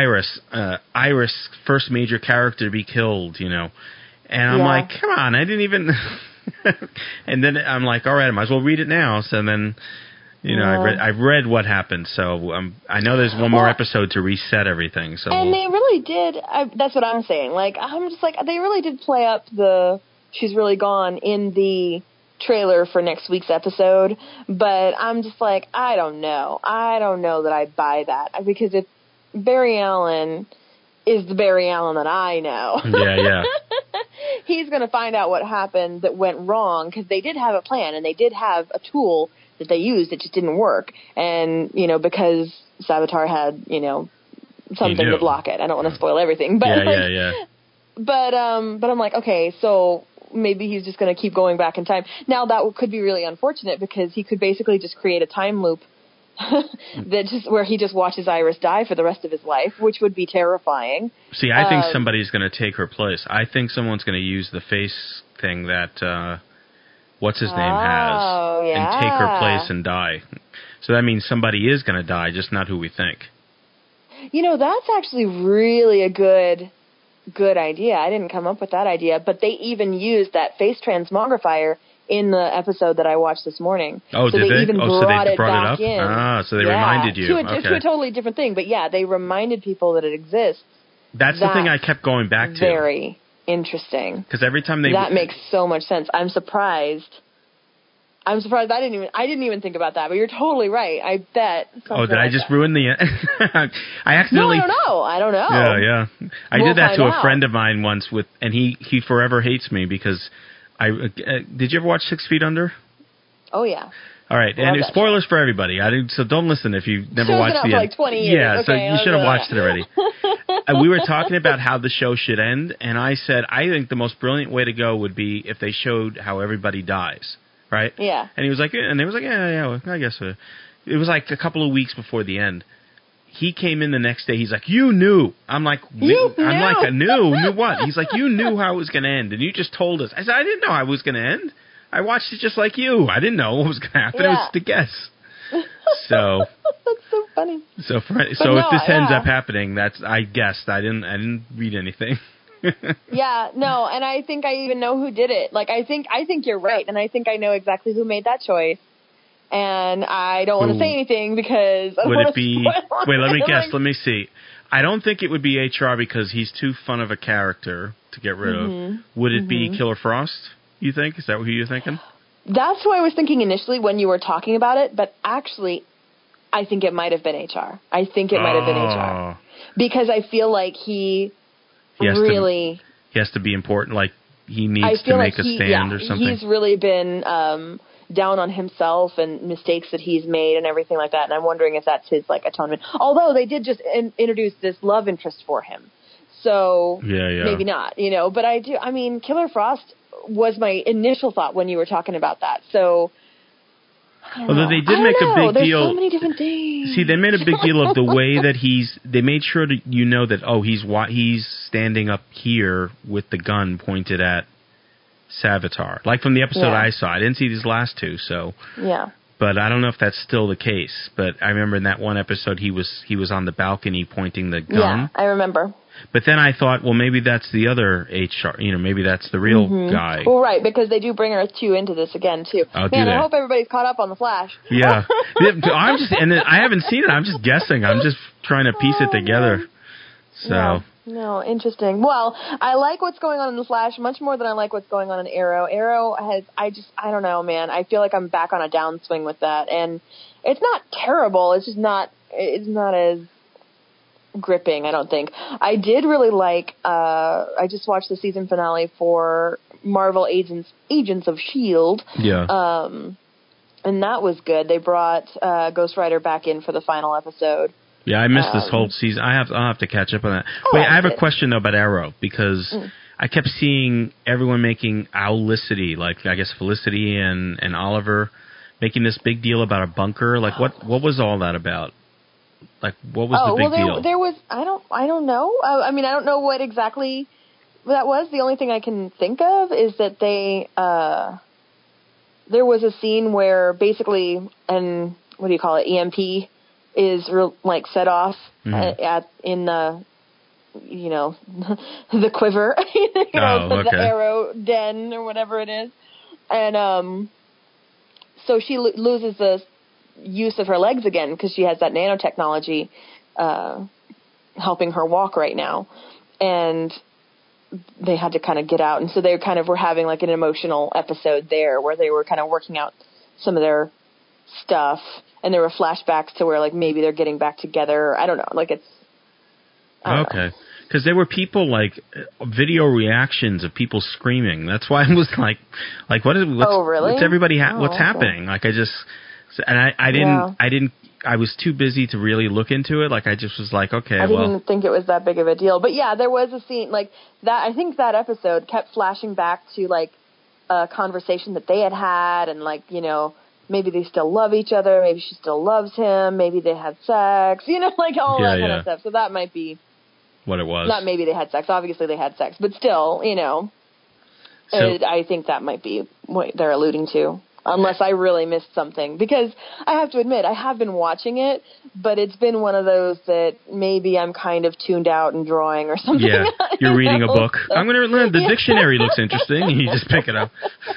first major character to be killed, And I'm like, come on, I didn't even... And then I'm like, all right, I might as well read it now. So then, I've read what happened. So I know there's one more episode to reset everything. So and they really did. That's what I'm saying. Like, I'm just like, they really did play up the... She's really gone in the trailer for next week's episode, but I'm just like, I don't know that I buy that, because if Barry Allen is the Barry Allen that I know, he's going to find out what happened that went wrong, because they did have a plan and they did have a tool that they used that just didn't work, and because Savitar had something to block it. I don't want to spoil everything, but But I'm like, okay, so maybe he's just going to keep going back in time. Now that could be really unfortunate, because he could basically just create a time loop where he just watches Iris die for the rest of his life, which would be terrifying. See, I think somebody's going to take her place. I think someone's going to use the face thing that what's his name has and take her place and die. So that means somebody is going to die, just not who we think. That's actually really a good idea. I didn't come up with that idea, but they even used that face transmogrifier in the episode that I watched this morning. Oh, so did they? Even brought it back in. Ah, so they reminded you. To a totally different thing, but they reminded people that it exists. That's the thing I kept going back to. Very interesting. Because every time that makes so much sense. I'm surprised. I didn't even think about that, but you're totally right. I bet. Oh, did I just ruin the... I accidentally... No, I don't know. Yeah. I did that to a friend of mine once, and he forever hates me because did you ever watch 6 Feet Under? Oh, yeah. All right, and spoilers for everybody. So don't listen if you've never watched the end. For like 20 years. Yeah, okay, so you should have watched it already. We were talking about how the show should end, and I said, I think the most brilliant way to go would be if they showed how everybody dies. Right? Yeah. And he was like, and they was like, yeah, I guess so. It was like a couple of weeks before the end. He came in the next day. He's like, you knew. I'm like, knew what? He's like, you knew how it was going to end, and you just told us. I said, I didn't know how it was going to end. I watched it just like you. I didn't know what was going to happen. It was to guess. So that's so funny. So if this ends up happening, I guessed. I didn't read anything. And I think I even know who did it. Like, I think you're right, and I think I know exactly who made that choice. And I don't want to say anything because I don't want to spoil. Wait, let me guess. Let me see. I don't think it would be HR because he's too fun of a character to get rid of. Would it be Killer Frost, you think? Is that who you're thinking? That's who I was thinking initially when you were talking about it, but actually, I think it might have been HR. I think it might have been HR. Because I feel like he has to be important, like he needs to make a stand or something. He's really been down on himself and mistakes that he's made and everything like that. And I'm wondering if that's his like atonement. Although they did just introduce this love interest for him, so maybe not, you know. But I mean, Killer Frost was my initial thought when you were talking about that. So. Although they did make a big deal. There's so many different things. See, they made a big deal of the way that they made sure that you know that, he's standing up here with the gun pointed at Savitar. Like from the episode I saw. I didn't see these last two, so. Yeah. But I don't know if that's still the case. But I remember in that one episode he was on the balcony pointing the gun. Yeah, I remember. But then I thought, well, maybe that's the other HR. You know, maybe that's the real guy. Well, right, because they do bring Earth 2 into this again, too. I hope everybody's caught up on The Flash. Yeah. I haven't seen it. I'm just guessing. I'm just trying to piece it together. So. Yeah. No, interesting. Well, I like what's going on in The Flash much more than I like what's going on in Arrow. Arrow I don't know, man. I feel like I'm back on a downswing with that. And it's not terrible. It's not as gripping, I don't think. I did really like, I just watched the season finale for Marvel Agents of S.H.I.E.L.D. Yeah. And that was good. They brought Ghost Rider back in for the final episode. Yeah, I missed this whole season. I'll have to catch up on that. Wait, I have a question though about Arrow, because I kept seeing everyone making Owlicity, like I guess Felicity and Oliver, making this big deal about a bunker. Like what was all that about? Like, what was the big deal? There was, I don't know. I mean, I don't know what exactly that was. The only thing I can think of is that there was a scene where basically, EMP is set off in the, the quiver, the arrow den or whatever it is. And, so she loses the use of her legs again because she has that nanotechnology helping her walk right now, and they had to kind of get out, and so they kind of were having like an emotional episode there where they were kind of working out some of their stuff, and there were flashbacks to where like maybe they're getting back together. I don't know, like it's okay. Because there were people like video reactions of people screaming. That's why I was like really? What's everybody what's happening? Like I was too busy to really look into it. Like I just was like, okay, I didn't think it was that big of a deal. But yeah, there was a scene like that. I think that episode kept flashing back to like a conversation that they had, and like, maybe they still love each other. Maybe she still loves him. Maybe they had sex, like all that kind of stuff. So that might be what it was. Not maybe they had sex. Obviously they had sex, but still, I think that might be what they're alluding to. Unless I really missed something. Because I have to admit, I have been watching it, but it's been one of those that maybe I'm kind of tuned out and drawing or something. Yeah, you're reading a book. I'm going to learn. The dictionary looks interesting. You just pick it up.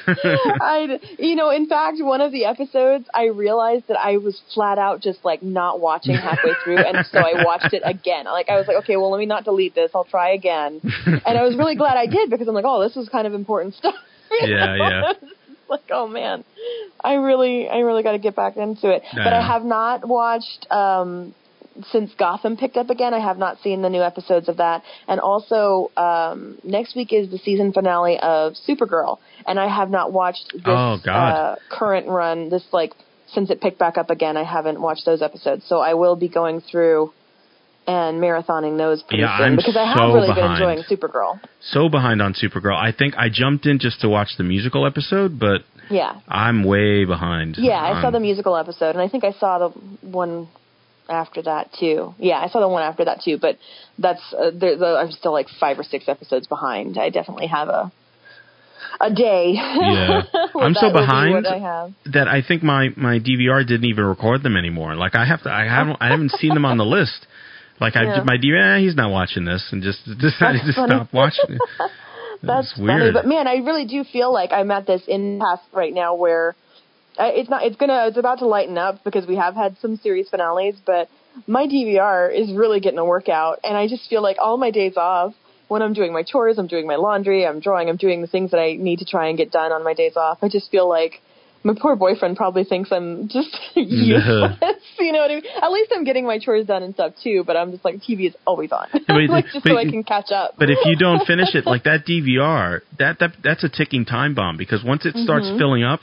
In fact, one of the episodes, I realized that I was flat out just like not watching halfway through, and so I watched it again. Like I was like, okay, well, let me not delete this. I'll try again. And I was really glad I did, because I'm like, oh, this was kind of important stuff. Yeah. Like, oh man, I really got to get back into it. Nah. But I have not watched, since Gotham picked up again, I have not seen the new episodes of that. And also, next week is the season finale of Supergirl, and I have not watched this current run, since it picked back up again. I haven't watched those episodes, so I will be going through and marathoning those pretty soon, because I have really been enjoying Supergirl. So behind on Supergirl. I think I jumped in just to watch the musical episode, but I'm way behind. Yeah, I saw the musical episode, and I think I saw the one after that too. Yeah, I saw the one after that too, but that's I'm still like 5 or 6 episodes behind. I definitely have a day. Yeah, I'm so behind that I think my DVR didn't even record them anymore. Like I haven't seen them on the list. Like my DVR, he's not watching this, and just decided to stop watching it. That's weird. Funny, but man, I really do feel like I'm at this impasse right now where it's about to lighten up, because we have had some series finales, but my DVR is really getting a workout, and I just feel like all my days off, when I'm doing my chores, I'm doing my laundry, I'm drawing, I'm doing the things that I need to try and get done on my days off, I just feel like my poor boyfriend probably thinks I'm just useless. You know what I mean? At least I'm getting my chores done and stuff too, but I'm just like, TV is always on. So I can catch up. But if you don't finish it, like that DVR, that's a ticking time bomb, because once it starts filling up,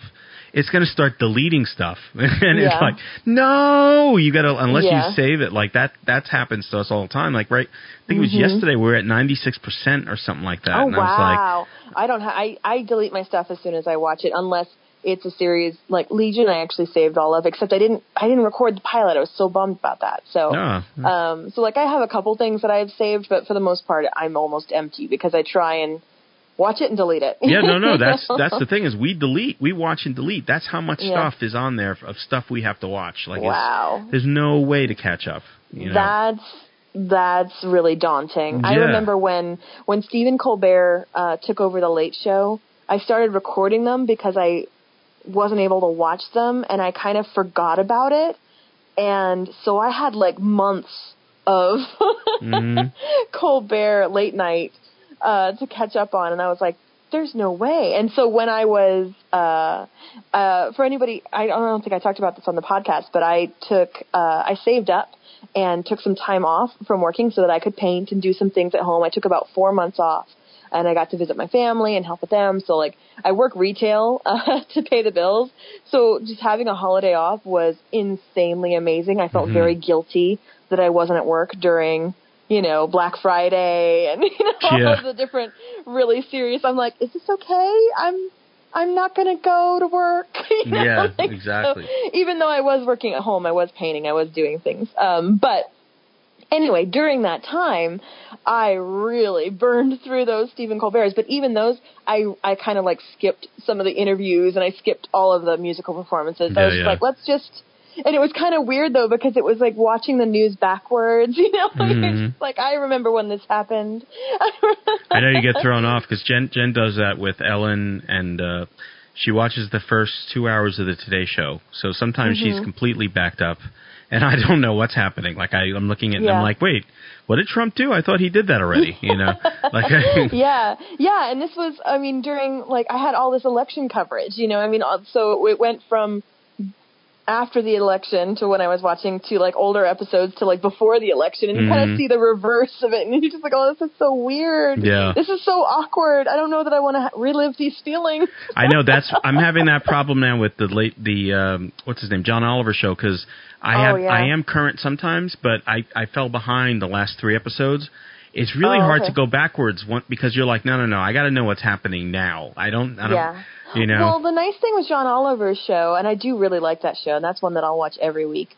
it's going to start deleting stuff. And it's like, no, you got to, unless you save it, like that's happens to us all the time. Like, right, I think it was yesterday, we were at 96% or something like that. Oh, and wow. I don't I delete my stuff as soon as I watch it, unless it's a series like Legion. I actually saved all of, except I didn't record the pilot. I was so bummed about that. So, so like I have a couple things that I've saved, but for the most part, I'm almost empty because I try and watch it and delete it. Yeah, no, that's the thing is we watch and delete. That's how much stuff is on there of stuff we have to watch. Like, there's no way to catch up. You know? That's really daunting. I remember when Stephen Colbert took over The Late Show, I started recording them because I wasn't able to watch them, and I kind of forgot about it. And so I had like months of Colbert late night to catch up on, and I was like, there's no way. And so when I was, for anybody, I don't think I talked about this on the podcast, but I saved up and took some time off from working so that I could paint and do some things at home. I took about 4 months off, and I got to visit my family and help with them. So like I work retail to pay the bills. So just having a holiday off was insanely amazing. I felt very guilty that I wasn't at work during, Black Friday and, all of the different really serious. I'm like, is this okay? I'm not going to go to work. Exactly. So even though I was working at home, I was painting, I was doing things. But anyway, during that time, I really burned through those Stephen Colbert's. But even those, I kind of like skipped some of the interviews and I skipped all of the musical performances. I was just like, let's just. And it was kind of weird, though, because it was like watching the news backwards, Like, I remember when this happened. I know you get thrown off because Jen does that with Ellen, and she watches the first 2 hours of the Today Show. So sometimes she's completely backed up, and I don't know what's happening. Like, I'm looking at it, and I'm like, wait, what did Trump do? I thought he did that already, Like, yeah, and this was, during, like, I had all this election coverage, so it went from after the election to when I was watching to like older episodes to like before the election, and you kind of see the reverse of it, and you're just like, oh, this is so weird. Yeah, this is so awkward. I don't know that I want to relive these feelings. I know I'm having that problem now with the what's his name, John Oliver show, because I am current sometimes, but I fell behind the last 3 episodes. It's really hard to go backwards because you're like, no, I got to know what's happening now. I don't. Well, the nice thing with John Oliver's show, and I do really like that show, and that's one that I'll watch every week.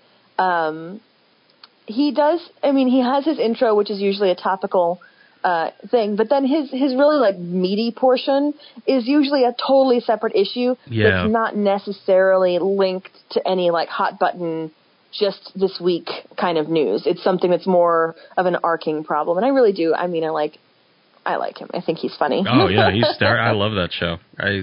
He has his intro, which is usually a topical thing, but then his really like meaty portion is usually a totally separate issue that's not necessarily linked to any like hot button just this week kind of news. It's something that's more of an arcing problem, and I really do. I like him. I think he's funny. Oh yeah, I love that show.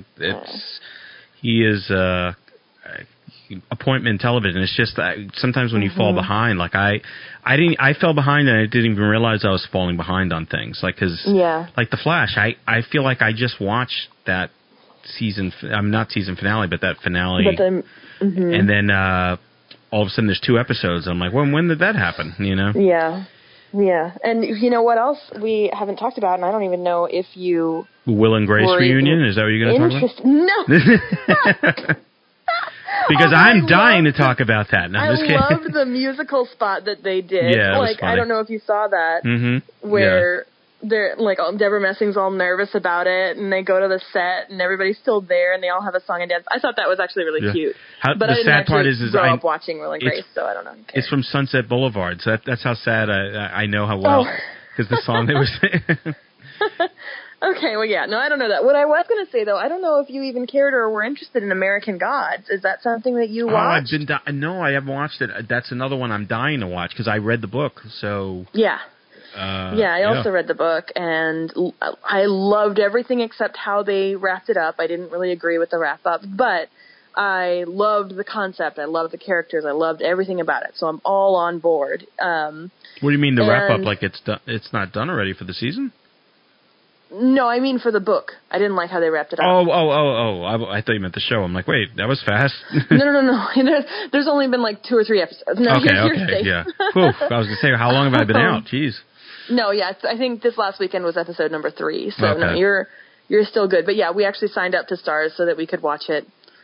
He is appointment television. It's just sometimes when you fall behind, like I fell behind and I didn't even realize I was falling behind on things. Like like The Flash. I feel like I just watched that season. Not season finale, but that finale. And then all of a sudden there's 2 episodes. I'm like, when did that happen? Yeah, and you know what else we haven't talked about, and I don't even know if you... Will and Grace reunion? Is that what you're going to talk about? No! Because I'm dying to talk about that. No, I loved the musical spot that they did. Yeah, it was funny. I don't know if you saw that, where they're like Deborah Messing's all nervous about it, and they go to the set, and everybody's still there, and they all have a song and dance. I thought that was actually really cute. But I didn't grow up watching Will and Grace, so I don't know. It's from Sunset Boulevard, so that's how sad I know how well, because the song they were singing. Okay, well, yeah, no, I don't know that. What I was going to say, though, I don't know if you even cared or were interested in American Gods. Is that something that you watched? No, I haven't watched it. That's another one I'm dying to watch, because I read the book, so... Yeah. I also read the book, and I loved everything except how they wrapped it up. I didn't really agree with the wrap-up, but I loved the concept. I loved the characters. I loved everything about it, so I'm all on board. What do you mean the wrap-up? Like it's not done already for the season? No, I mean for the book. I didn't like how they wrapped it up. I thought you meant the show. I'm like, wait, that was fast. No. There's only been like 2 or 3 episodes. No, okay, yeah. Whew, I was going to say, how long have I been out? Jeez. No, yeah, I think this last weekend was episode number 3. So no, you're still good. But yeah, we actually signed up to Starz so that we could watch it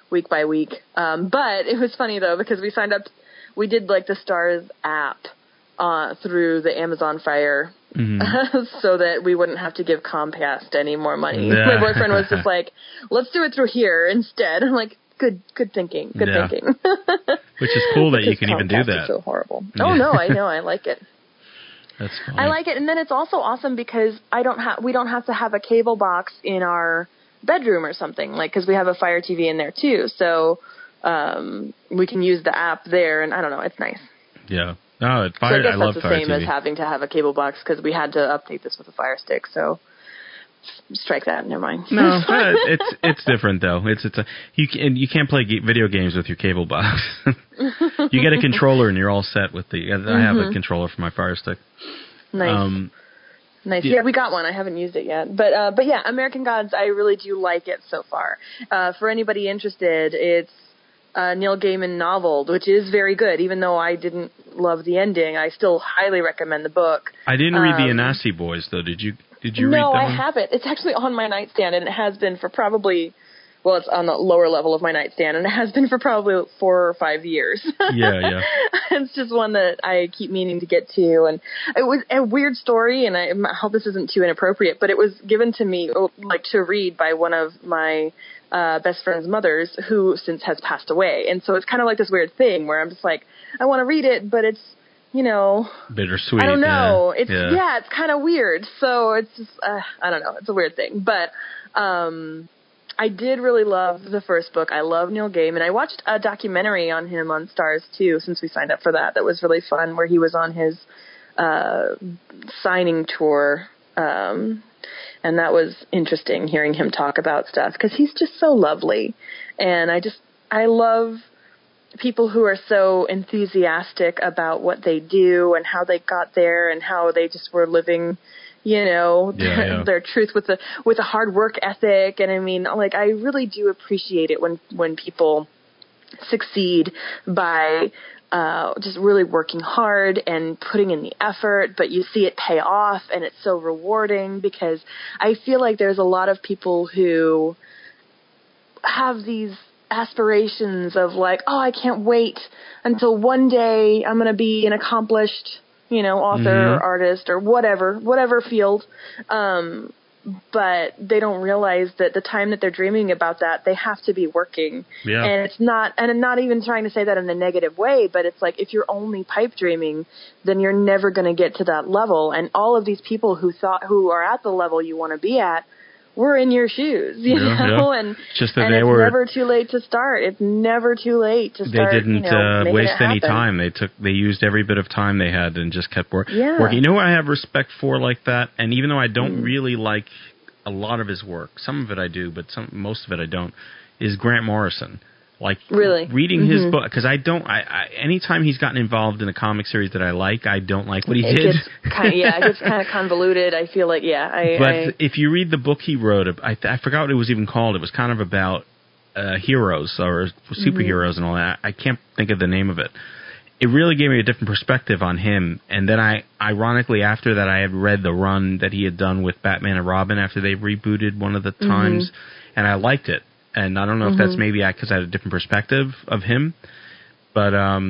week by week. But it was funny though, because we signed up, we did like the Starz app through the Amazon Fire, so that we wouldn't have to give Comcast any more money. Yeah. My boyfriend was just like, let's do it through here instead. I'm like, good thinking. Which is cool that you can Comcast even do that. Is so horrible. Yeah. Oh no, I know, I like it. That's funny. I like it, and then it's also awesome because we don't have to have a cable box in our bedroom or something, like, because we have a Fire TV in there too, so we can use the app there, and I don't know, it's nice. Yeah. No, it's Fire. So I guess love that's the Fire same TV. as having to have a cable box, because we had to update this with a Fire Stick, so strike that. Never mind. No, it's different though. You can't play video games with your cable box. You get a controller and you're all set with I have a controller for my Fire Stick. Nice. Nice. Yeah, we got one. I haven't used it yet. But yeah, American Gods, I really do like it so far. For anybody interested, it's a Neil Gaiman novel, which is very good. Even though I didn't love the ending, I still highly recommend the book. I didn't read the Anansi Boys, though. Did you read that one? No, I haven't. It's actually on my nightstand, and it has been for probably... Well, it's on the lower level of my nightstand, and it has been for probably 4 or 5 years. Yeah. It's just one that I keep meaning to get to, and it was a weird story, and I hope this isn't too inappropriate, but it was given to me, like, to read by one of my best friend's mothers, who since has passed away, and so it's kind of like this weird thing where I'm just like, I want to read it, but it's, bittersweet. I don't know. Yeah. It's kind of weird, so it's just, I don't know, it's a weird thing, but, I did really love the first book. I love Neil Gaiman. I watched a documentary on him on Starz, too, since we signed up for that. That was really fun, where he was on his signing tour. And that was interesting, hearing him talk about stuff, because he's just so lovely. And I love people who are so enthusiastic about what they do and how they got there and how they just were living... their truth with a hard work ethic. And I mean, like, I really do appreciate it when people succeed by just really working hard and putting in the effort, but you see it pay off, and it's so rewarding, because I feel like there's a lot of people who have these aspirations of like, oh, I can't wait until one day I'm going to be an accomplished author or artist or whatever field. But they don't realize that the time that they're dreaming about that, they have to be working. Yeah. And I'm not even trying to say that in a negative way, but it's like, if you're only pipe dreaming, then you're never going to get to that level. And all of these people who are at the level you want to be at, we're in your shoes, you know, and just that and it's never too late to start. It's never too late to start. They didn't waste any time. They used every bit of time they had and just kept working. You know what I have respect for like that? And even though I don't really like a lot of his work, some of it I do, but most of it I don't, is Grant Morrison. Like, really? Reading his book, because I anytime he's gotten involved in a comic series that I don't like what he did. It gets kind of convoluted. I feel like, But if you read the book he wrote, I forgot what it was even called. It was kind of about heroes or superheroes and all that. I can't think of the name of it. It really gave me a different perspective on him. And then ironically, after that, I had read the run that he had done with Batman and Robin after they rebooted one of the times, and I liked it. And I don't know if that's maybe because I had a different perspective of him, but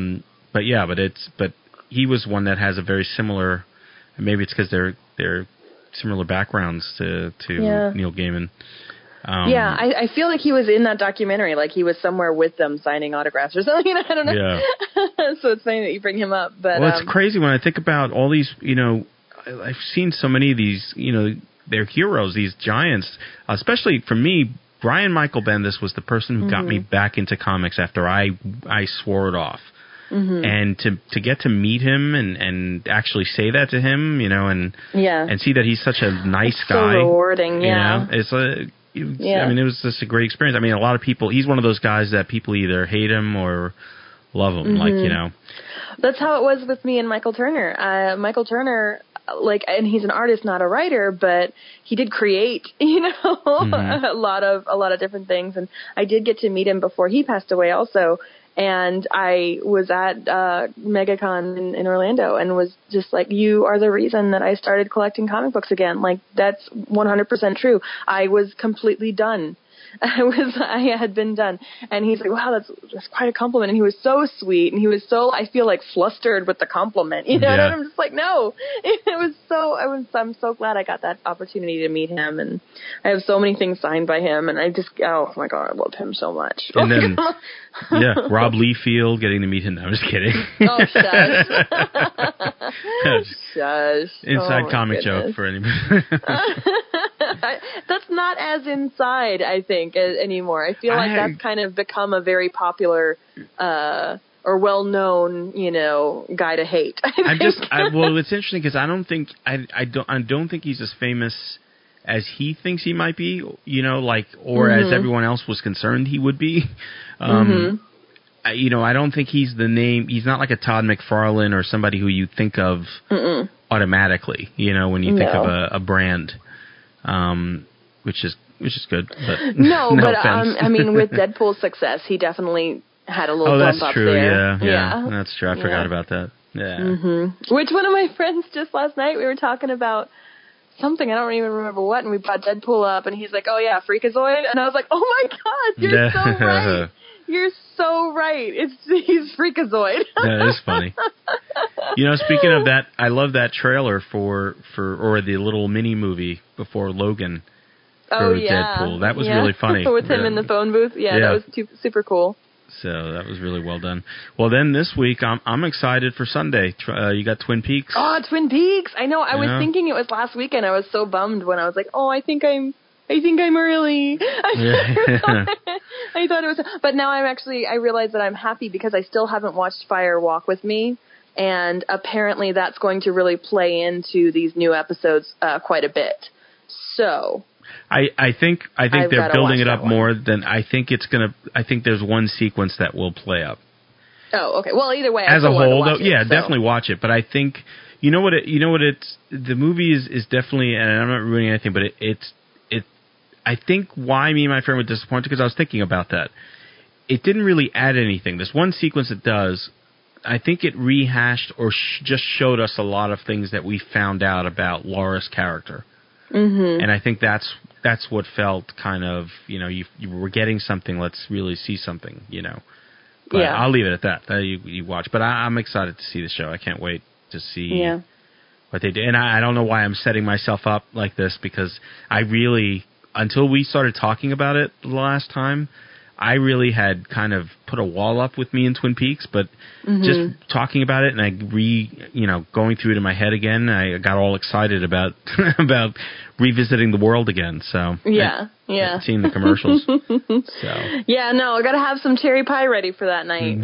he was one that has a very similar. Maybe it's because they're similar backgrounds to Neil Gaiman. I feel like he was in that documentary, like he was somewhere with them signing autographs or something. I don't know. Yeah. So it's funny that you bring him up. But it's crazy when I think about all these. I've seen so many of these. They're heroes, these giants, especially for me. Brian Michael Bendis was the person who got me back into comics after I swore it off. And to get to meet him and actually say that to him, and see that he's such a nice guy. So rewarding, it's I mean, it was just a great experience. I mean, a lot of people, he's one of those guys that people either hate him or love him, That's how it was with me and Michael Turner. Michael Turner, and he's an artist, not a writer, but he did create, a lot of different things. And I did get to meet him before he passed away also. And I was at MegaCon in Orlando and was just like, you are the reason that I started collecting comic books again. Like, that's 100% true. I was completely done. I had been done. And he's like, wow, that's quite a compliment. And he was so sweet, and he was so, I feel like, flustered with the compliment. You know, and I'm just like, no. I'm so glad I got that opportunity to meet him, and I have so many things signed by him, and oh my God, I love him so much. And then, Rob Liefeld, getting to meet him. No, I'm just kidding. Oh, shush. Shush. Inside comic joke for anybody. That's not as inside, I think, anymore. I feel like that's kind of become a very popular or well-known, guy to hate. Well, it's interesting because I don't think he's as famous as he thinks he might be, as everyone else was concerned he would be. I don't think he's the name. He's not like a Todd McFarlane or somebody who you think of automatically, when you think of a brand, which is good. But no offense. I mean, with Deadpool's success, he definitely had a little bump up true, there. Yeah, that's true. I forgot about that. Yeah. Which one of my friends just last night, we were talking about something, I don't even remember what, and we brought Deadpool up, and he's like, oh yeah, Freakazoid, and I was like, oh my God, you're so right. You're so right. He's Freakazoid. That is funny. Speaking of that, I love that trailer for the little mini movie before Logan for Deadpool. That was really funny. With him in the phone booth. Yeah, that was super cool. So that was really well done. Well, then this week, I'm excited for Sunday. You got Twin Peaks. Oh, Twin Peaks! I know. I was thinking it was last weekend. I was so bummed when I was like, oh, I think I'm early. I thought it was, but now I realize that I'm happy because I still haven't watched Fire Walk with Me, and apparently that's going to really play into these new episodes quite a bit. So I think they're building it up more than I think it's gonna. I think there's one sequence that will play up. Oh, okay. Well, either way, as a whole, though, definitely watch it. But I think the movie is definitely, and I'm not ruining anything, but it's. I think why me and my friend were disappointed, because I was thinking about that. It didn't really add anything. This one sequence it does, I think it rehashed or just showed us a lot of things that we found out about Laura's character. Mm-hmm. And I think that's what felt kind of, you were getting something, let's really see something, But I'll leave it at that. You watch. But I'm excited to see the show. I can't wait to see what they do. And I don't know why I'm setting myself up like this, because I really... Until we started talking about it the last time, I really had kind of put a wall up with me in Twin Peaks, but just talking about it and going through it in my head again, I got all excited about about revisiting the world again. So seeing the commercials. I got to have some cherry pie ready for that night.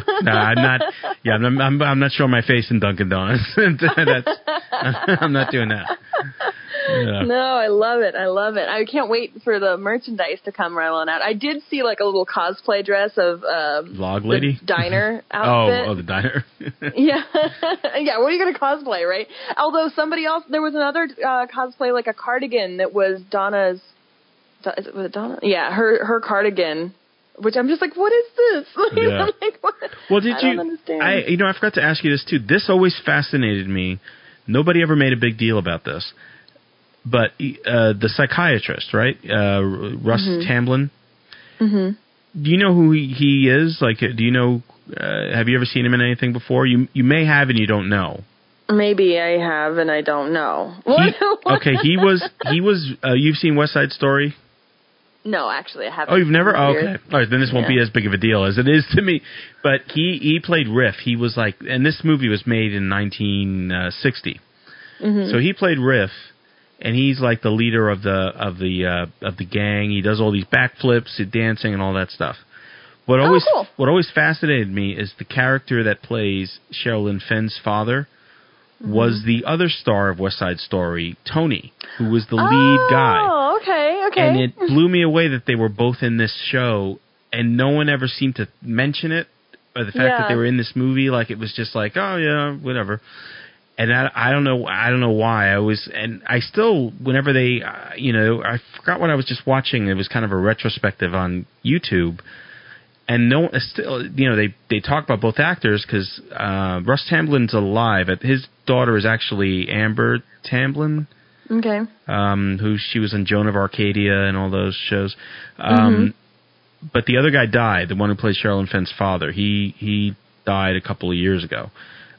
I'm not showing my face in Dunkin' Donuts. I'm not doing that. Yeah. No, I love it. I can't wait for the merchandise to come rolling out. I did see like a little cosplay dress of Log Lady? The diner outfit. Oh, the diner. Yeah. What are you going to cosplay, right? Although there was another cosplay, like a cardigan that was Donna's. Was it Donna? Yeah, her cardigan. Which I'm just like, what is this? I'm like, what? Well, I don't understand. I forgot to ask you this too. This always fascinated me. Nobody ever made a big deal about this. But the psychiatrist, right? Russ Tamblyn. Mm-hmm. Do you know who he is? Like, do you know? Have you ever seen him in anything before? You may have, and you don't know. Maybe I have, and I don't know. He was. You've seen West Side Story? No, actually, I haven't. Oh, you've never? Oh, okay. All right, then this won't be as big of a deal as it is to me. But he played Riff. He was like, and this movie was made in 1960. Mm-hmm. So he played Riff. And he's like the leader of the gang. He does all these backflips, dancing, and all that stuff. What always fascinated me is the character that plays Sherilyn Fenn's father was the other star of West Side Story, Tony, who was the lead guy. Oh, okay. And it blew me away that they were both in this show, and no one ever seemed to mention it, or the fact that they were in this movie. Like, it was just like, oh yeah, whatever. And I don't know why I still, whenever they, I forgot what I was just watching. It was kind of a retrospective on YouTube, and they talk about both actors because Russ Tamblyn's alive. His daughter is actually Amber Tamblyn. Okay. Who she was in Joan of Arcadia and all those shows. But the other guy died, the one who plays Sherilyn Fenn's father. He died a couple of years ago.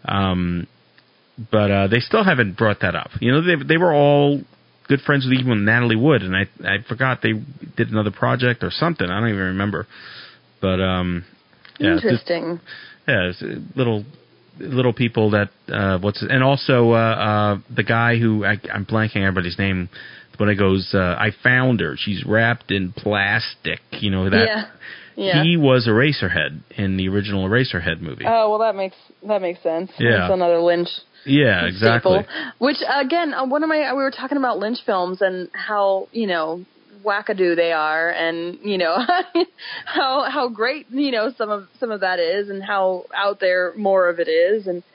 But they still haven't brought that up. You know, they were all good friends with even Natalie Wood, and I forgot they did another project or something. I don't even remember. But yeah, interesting. It's little people that and also the guy who I'm blanking everybody's name. When it goes, I found her. She's wrapped in plastic. You know that. Yeah. He was Eraserhead in the original Eraserhead movie. Oh well, that makes sense. Yeah. It's another Lynch. Yeah, exactly. Staple. Which again, we were talking about Lynch films and how wackadoo they are, and how great some of that is, and how out there more of it is, and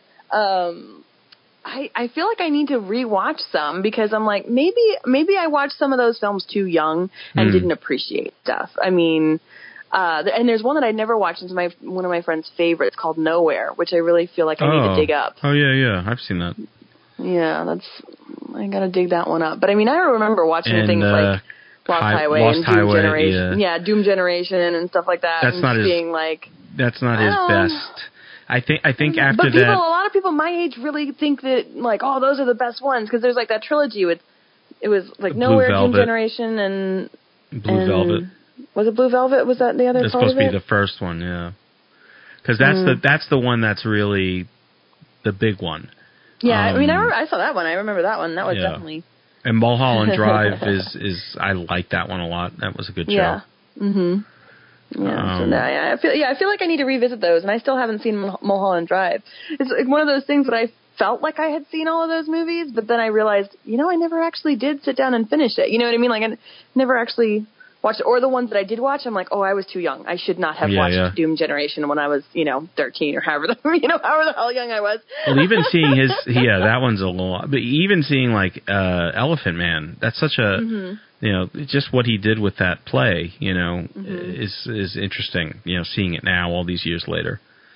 I feel like I need to rewatch some because I'm like maybe I watched some of those films too young and didn't appreciate stuff. I mean, and there's one that I'd never watched. It's one of my friend's favorites called Nowhere, which I really feel like I need to dig up. Oh yeah, I've seen that. Yeah, I gotta dig that one up. But I mean, I remember watching things like Lost Highway and Doom Generation. Yeah, Doom Generation and stuff like that. That's not That's not his best. I think after that, a lot of people my age really think that those are the best ones because there's that trilogy with it was Nowhere, Doom Generation, and Blue Velvet. Was it Blue Velvet? Was that the other? It's supposed to be the first one, yeah. Because that's the one that's really the big one. Yeah, I mean, I saw that one. I remember that one. That was definitely. And Mulholland Drive is I like that one a lot. That was a good show. Yeah. Mhm. Yeah, I feel like I need to revisit those, and I still haven't seen Mulholland Drive. It's one of those things that I felt like I had seen all of those movies, but then I realized, I never actually did sit down and finish it. You know what I mean? I never actually watched it. Or the ones that I did watch, I'm like, I was too young. I should not have watched Doom Generation when I was, 13 or however the hell young I was. Well, even seeing that one's a little, but even seeing Elephant Man, that's such a, just what he did with that play, is interesting, seeing it now all these years later.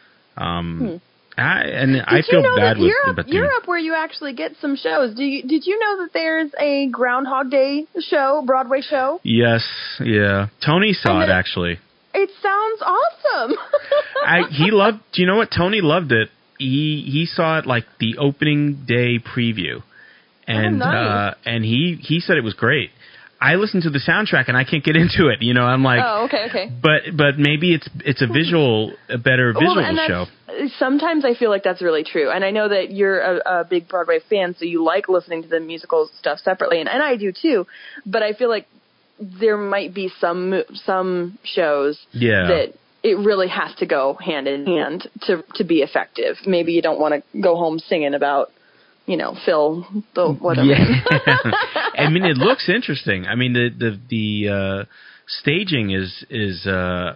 I feel bad with Europe, where you actually get some shows. Did you know that there's a Groundhog Day show, Broadway show? Yes, yeah. Tony saw it actually. It sounds awesome. Do you know what? Tony loved it. He saw it the opening day preview, and nice. And he said it was great. I listened to the soundtrack and I can't get into it. I'm like, oh, okay. But maybe it's a better visual show. Sometimes I feel like that's really true, and I know that you're a big Broadway fan, so you like listening to the musical stuff separately, and I do too. But I feel like there might be some shows that it really has to go hand in hand to be effective. Maybe you don't want to go home singing about. Phil, the whatever. Yeah. I mean, it looks interesting. I mean, the staging is.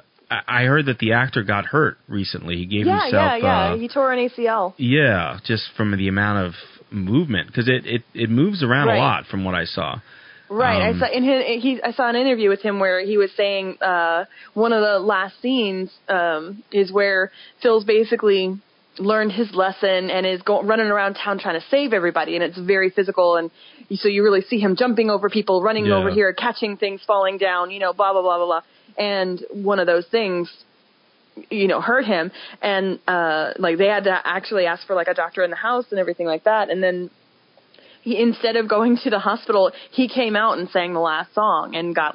I heard that the actor got hurt recently. He gave himself. Yeah. He tore an ACL. Yeah, just from the amount of movement because it moves around a lot from what I saw. Right. I saw an interview with him where he was saying one of the last scenes is where Phil's basically learned his lesson and is running around town trying to save everybody, and it's very physical, and so you really see him jumping over people, running over here, catching things falling down, blah blah blah blah blah, and one of those things hurt him, and they had to actually ask for a doctor in the house and everything like that, and then instead of going to the hospital, he came out and sang the last song and got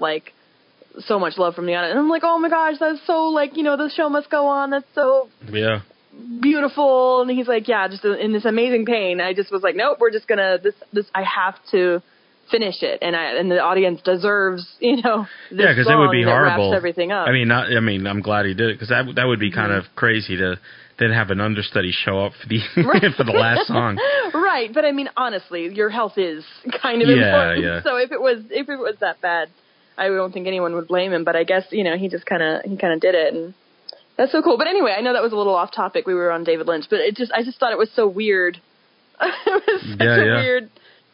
so much love from the audience, and I'm like, oh my gosh, that's so the show must go on, that's so beautiful. And he's like, just in this amazing pain. I just was like, nope, we're just gonna this I have to finish it, and the audience deserves this because it would be horrible. Wraps everything up. I mean, I'm glad he did it because that would be kind of crazy to then have an understudy show up for the for the last song. Right, but I mean, honestly, your health is kind of important. Yeah. So if it was that bad, I don't think anyone would blame him. But I guess he just kind of did it, and that's so cool. But anyway, I know that was a little off topic. We were on David Lynch, but I just thought it was so weird. It was such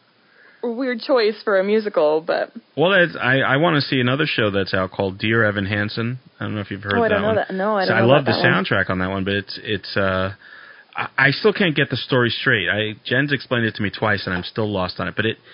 a weird choice for a musical. But I want to see another show that's out called Dear Evan Hansen. I don't know if you've heard that one. I don't know that. No, I don't know. I love the soundtrack on that one, but it's I still can't get the story straight. Jen's explained it to me twice, and I'm still lost on it. But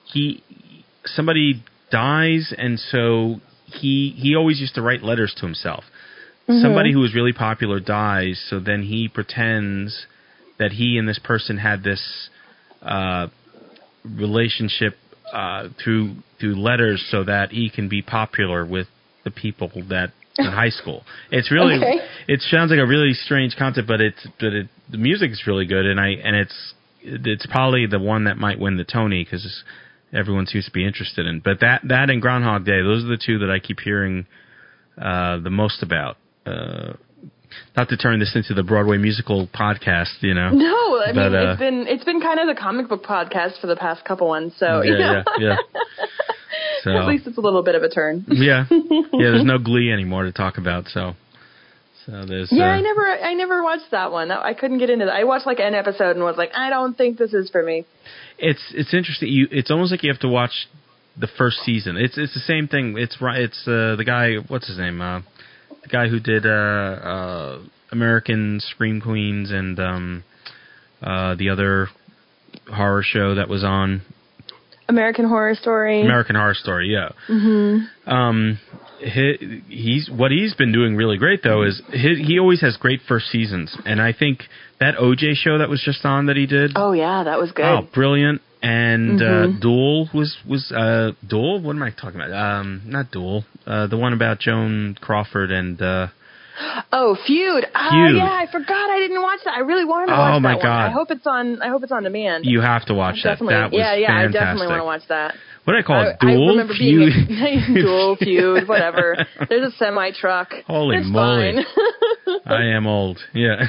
somebody dies, and so he always used to write letters to himself. Mm-hmm. Somebody who was really popular dies, so then he pretends that he and this person had this relationship through letters, so that he can be popular with the people that in high school. It's really It sounds like a really strange concept, but the music is really good, and it's probably the one that might win the Tony because everyone seems to be interested in. But that and Groundhog Day, those are the two that I keep hearing the most about. Not to turn this into the Broadway musical podcast, you know. No, I mean it's been kind of the comic book podcast for the past couple ones, so yeah. So, at least it's a little bit of a turn. Yeah. There's no Glee anymore to talk about, so there's. Yeah, I never watched that one. I couldn't get into that. I watched like an episode and was like, I don't think this is for me. It's interesting. It's almost like you have to watch the first season. It's the same thing. It's the guy. What's his name? The guy who did American Scream Queens and the other horror show that was on. American Horror Story, yeah. Mm-hmm. What he's been doing really great though is he always has great first seasons, and I think that OJ show that was just on that he did. Oh yeah, that was good. Oh, brilliant! And Duel was Duel. What am I talking about? Not Duel. The one about Joan Crawford and. Feud. Oh yeah, I forgot I didn't watch that. I really wanted to watch that. Oh my god! I hope it's on demand. You have to watch that. That was fantastic. I definitely want to watch that. What did I call it? Duel? I remember Feud? Duel, Feud, whatever. There's a semi-truck. Holy moly. I am old. Yeah.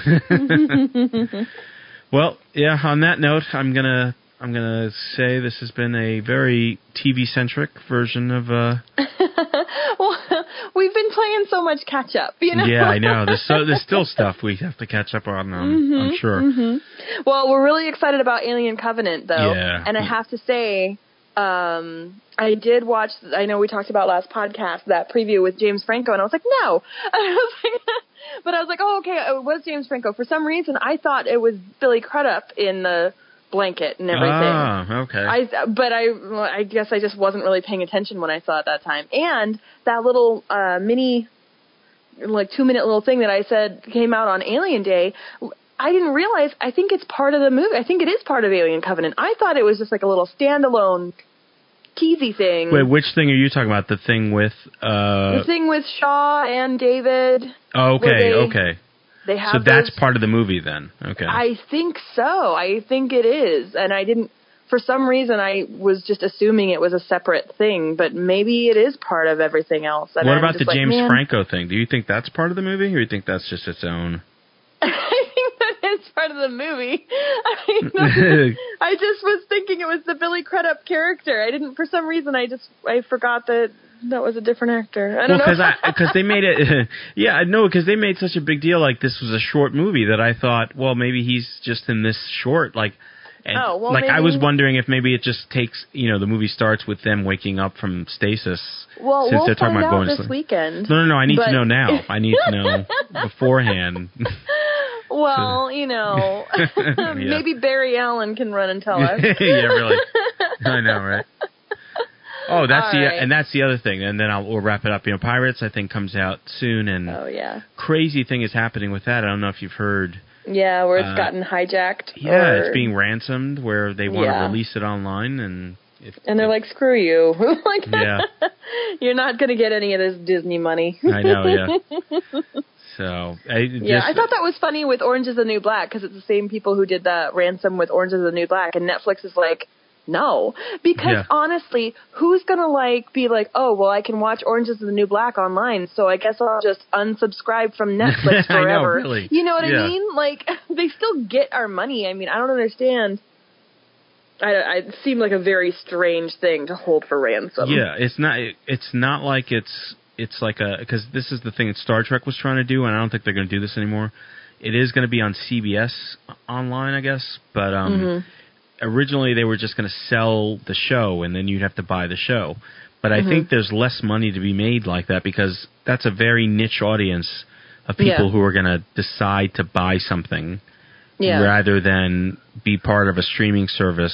Well, yeah, on that note, I'm gonna say this has been a very TV-centric version of... Well, we've been playing so much catch-up, you know? Yeah, I know. There's still stuff we have to catch up on, I'm sure. Mm-hmm. Well, we're really excited about Alien Covenant, though. Yeah. And I have to say... I did watch, I know we talked about last podcast, that preview with James Franco, and I was like, no. But I was like, oh, okay, it was James Franco. For some reason, I thought it was Billy Crudup in the blanket and everything. Ah, okay. I guess I just wasn't really paying attention when I saw it that time. And that little mini, like 2-minute little thing that I said came out on Alien Day, I didn't realize, I think it's part of the movie. I think it is part of Alien Covenant. I thought it was just like a little standalone cheesy thing. Wait, which thing are you talking about? The thing with... The thing with Shaw and David. Oh, okay. They have so that's part of the movie then. Okay. I think so. I think it is. And I didn't... For some reason, I was just assuming it was a separate thing, but maybe it is part of everything else. And what about the James Franco thing? Do you think that's part of the movie, or do you think that's just its own... It's part of the movie. I just was thinking it was the Billy Crudup character. I didn't, for some reason, I forgot that was a different actor. I don't know. Because they made it, because they made such a big deal, like this was a short movie that I thought, well, maybe he's just in this short, like, and, maybe. I was wondering if maybe it just takes, the movie starts with them waking up from stasis. Well, since they're talking find about out going this weekend. No, I need to know now. I need to know beforehand. Well, maybe Barry Allen can run and tell us. Yeah, really. I know, right? Oh, that's right. And that's the other thing. And then we'll wrap it up. Pirates, I think, comes out soon, and crazy thing is happening with that. I don't know if you've heard. Yeah, where it's gotten hijacked. Yeah, it's being ransomed, where they want to release it online, and they're like, screw you. You're not going to get any of this Disney money. I know, yeah. So I thought that was funny with Orange is the New Black, because it's the same people who did the ransom with Orange is the New Black, and Netflix is like, no. Because honestly, who's going to be like, oh, well, I can watch Orange is the New Black online, so I guess I'll just unsubscribe from Netflix forever. I know, really. You know what I mean? Like, they still get our money. I mean, I don't understand. It seemed like a very strange thing to hold for ransom. Yeah, it's not like it's like because this is the thing that Star Trek was trying to do, and I don't think they're going to do this anymore. It is going to be on CBS online, I guess, but originally they were just going to sell the show, and then you'd have to buy the show. But I think there's less money to be made like that, because that's a very niche audience of people who are going to decide to buy something rather than be part of a streaming service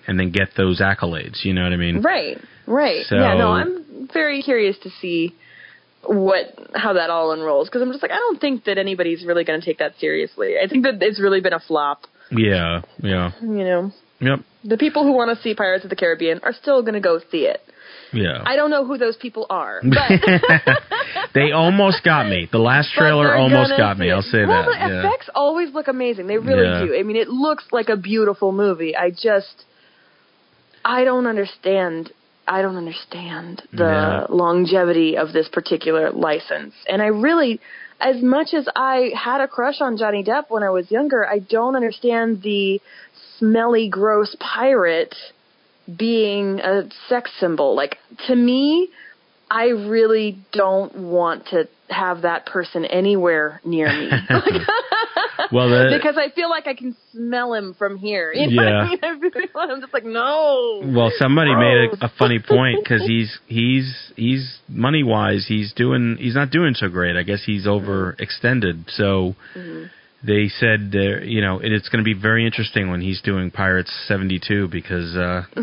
and then get those accolades. You know what I mean? Right. So, yeah, no, I'm very curious to see how that all unrolls, because I'm just like, I don't think that anybody's really going to take that seriously. I think that it's really been a flop. Yeah. You know? Yep. The people who want to see Pirates of the Caribbean are still going to go see it. Yeah. I don't know who those people are, but... They almost got me. The last trailer almost got me, I'll say that. Well, the effects always look amazing. They really do. I mean, it looks like a beautiful movie. I don't understand the longevity of this particular license. And I really, as much as I had a crush on Johnny Depp when I was younger, I don't understand the smelly, gross pirate being a sex symbol. Like, to me, I really don't want to have that person anywhere near me. Because I feel like I can smell him from here. You know what I mean? I'm just like, no. Well, somebody made a funny point, because he's money-wise, he's not doing so great. I guess he's overextended. So they said, it's going to be very interesting when he's doing Pirates 72, because...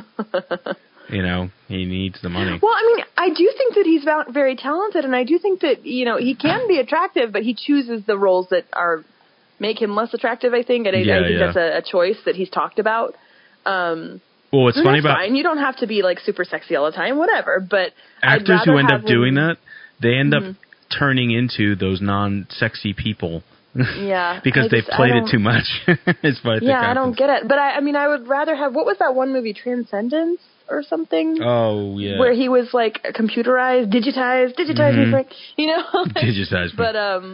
he needs the money. Well, I mean, I do think that he's very talented, and I do think that, he can be attractive, but he chooses the roles that make him less attractive, I think, and I think that's a choice that he's talked about. Well, what's funny about... fine. You don't have to be, like, super sexy all the time, whatever, but actors who end up doing that, they end up turning into those non-sexy people. Yeah. Because they've played it too much. Is what I think happens. I don't get it. But, I mean, I would rather have... What was that one movie, Transcendence? Or something. Oh, yeah. Where he was like digitized me, Frank. Digitized me. But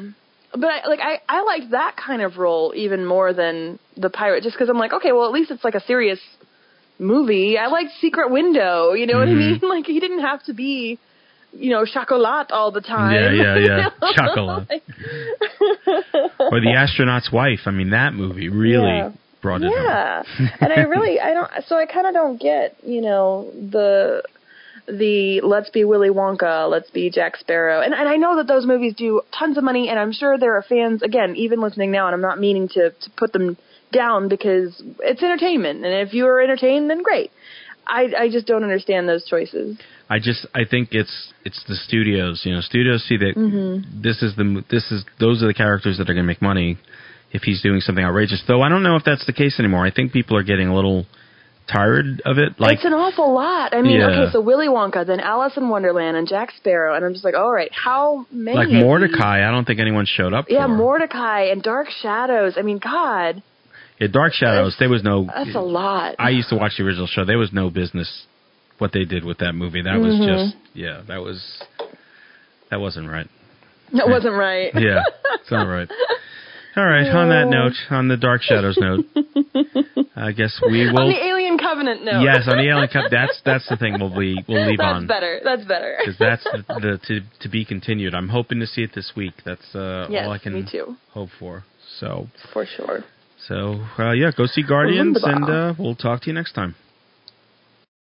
I liked that kind of role even more than the pirate, just because I'm like, okay, well, at least it's like a serious movie. I liked Secret Window. You know what I mean? Like, he didn't have to be, chocolat all the time. Yeah. Chocolat. Or The Astronaut's Wife. I mean, that movie really brought it home. And I kind of don't get, the let's be Willy Wonka, let's be Jack Sparrow. And I know that those movies do tons of money, and I'm sure there are fans, again, even listening now, and I'm not meaning to put them down, because it's entertainment, and if you are entertained, then great. I just don't understand those choices. I think it's the studios. Studios see that those are the characters that are going to make money if he's doing something outrageous. Though I don't know if that's the case anymore. I think people are getting a little tired of it. Like, it's an awful lot. I mean, okay, so Willy Wonka, then Alice in Wonderland, and Jack Sparrow, and I'm just like, all right, how many? Like Mordecai, I don't think anyone showed up for. Yeah, Mordecai and Dark Shadows. I mean, God. Yeah, Dark Shadows, there was no... That's a lot. I used to watch the original show. There was no business what they did with that movie. That was just... that wasn't right. That wasn't right. Yeah, it's not right. All right, on that note, on the Dark Shadows note, I guess we will... On the Alien Covenant note. Yes, on the Alien Covenant. That's the thing we'll leave on. That's better. Because that's the to be continued. I'm hoping to see it this week. That's all I can hope for. So for sure. So, go see Guardians, and we'll talk to you next time.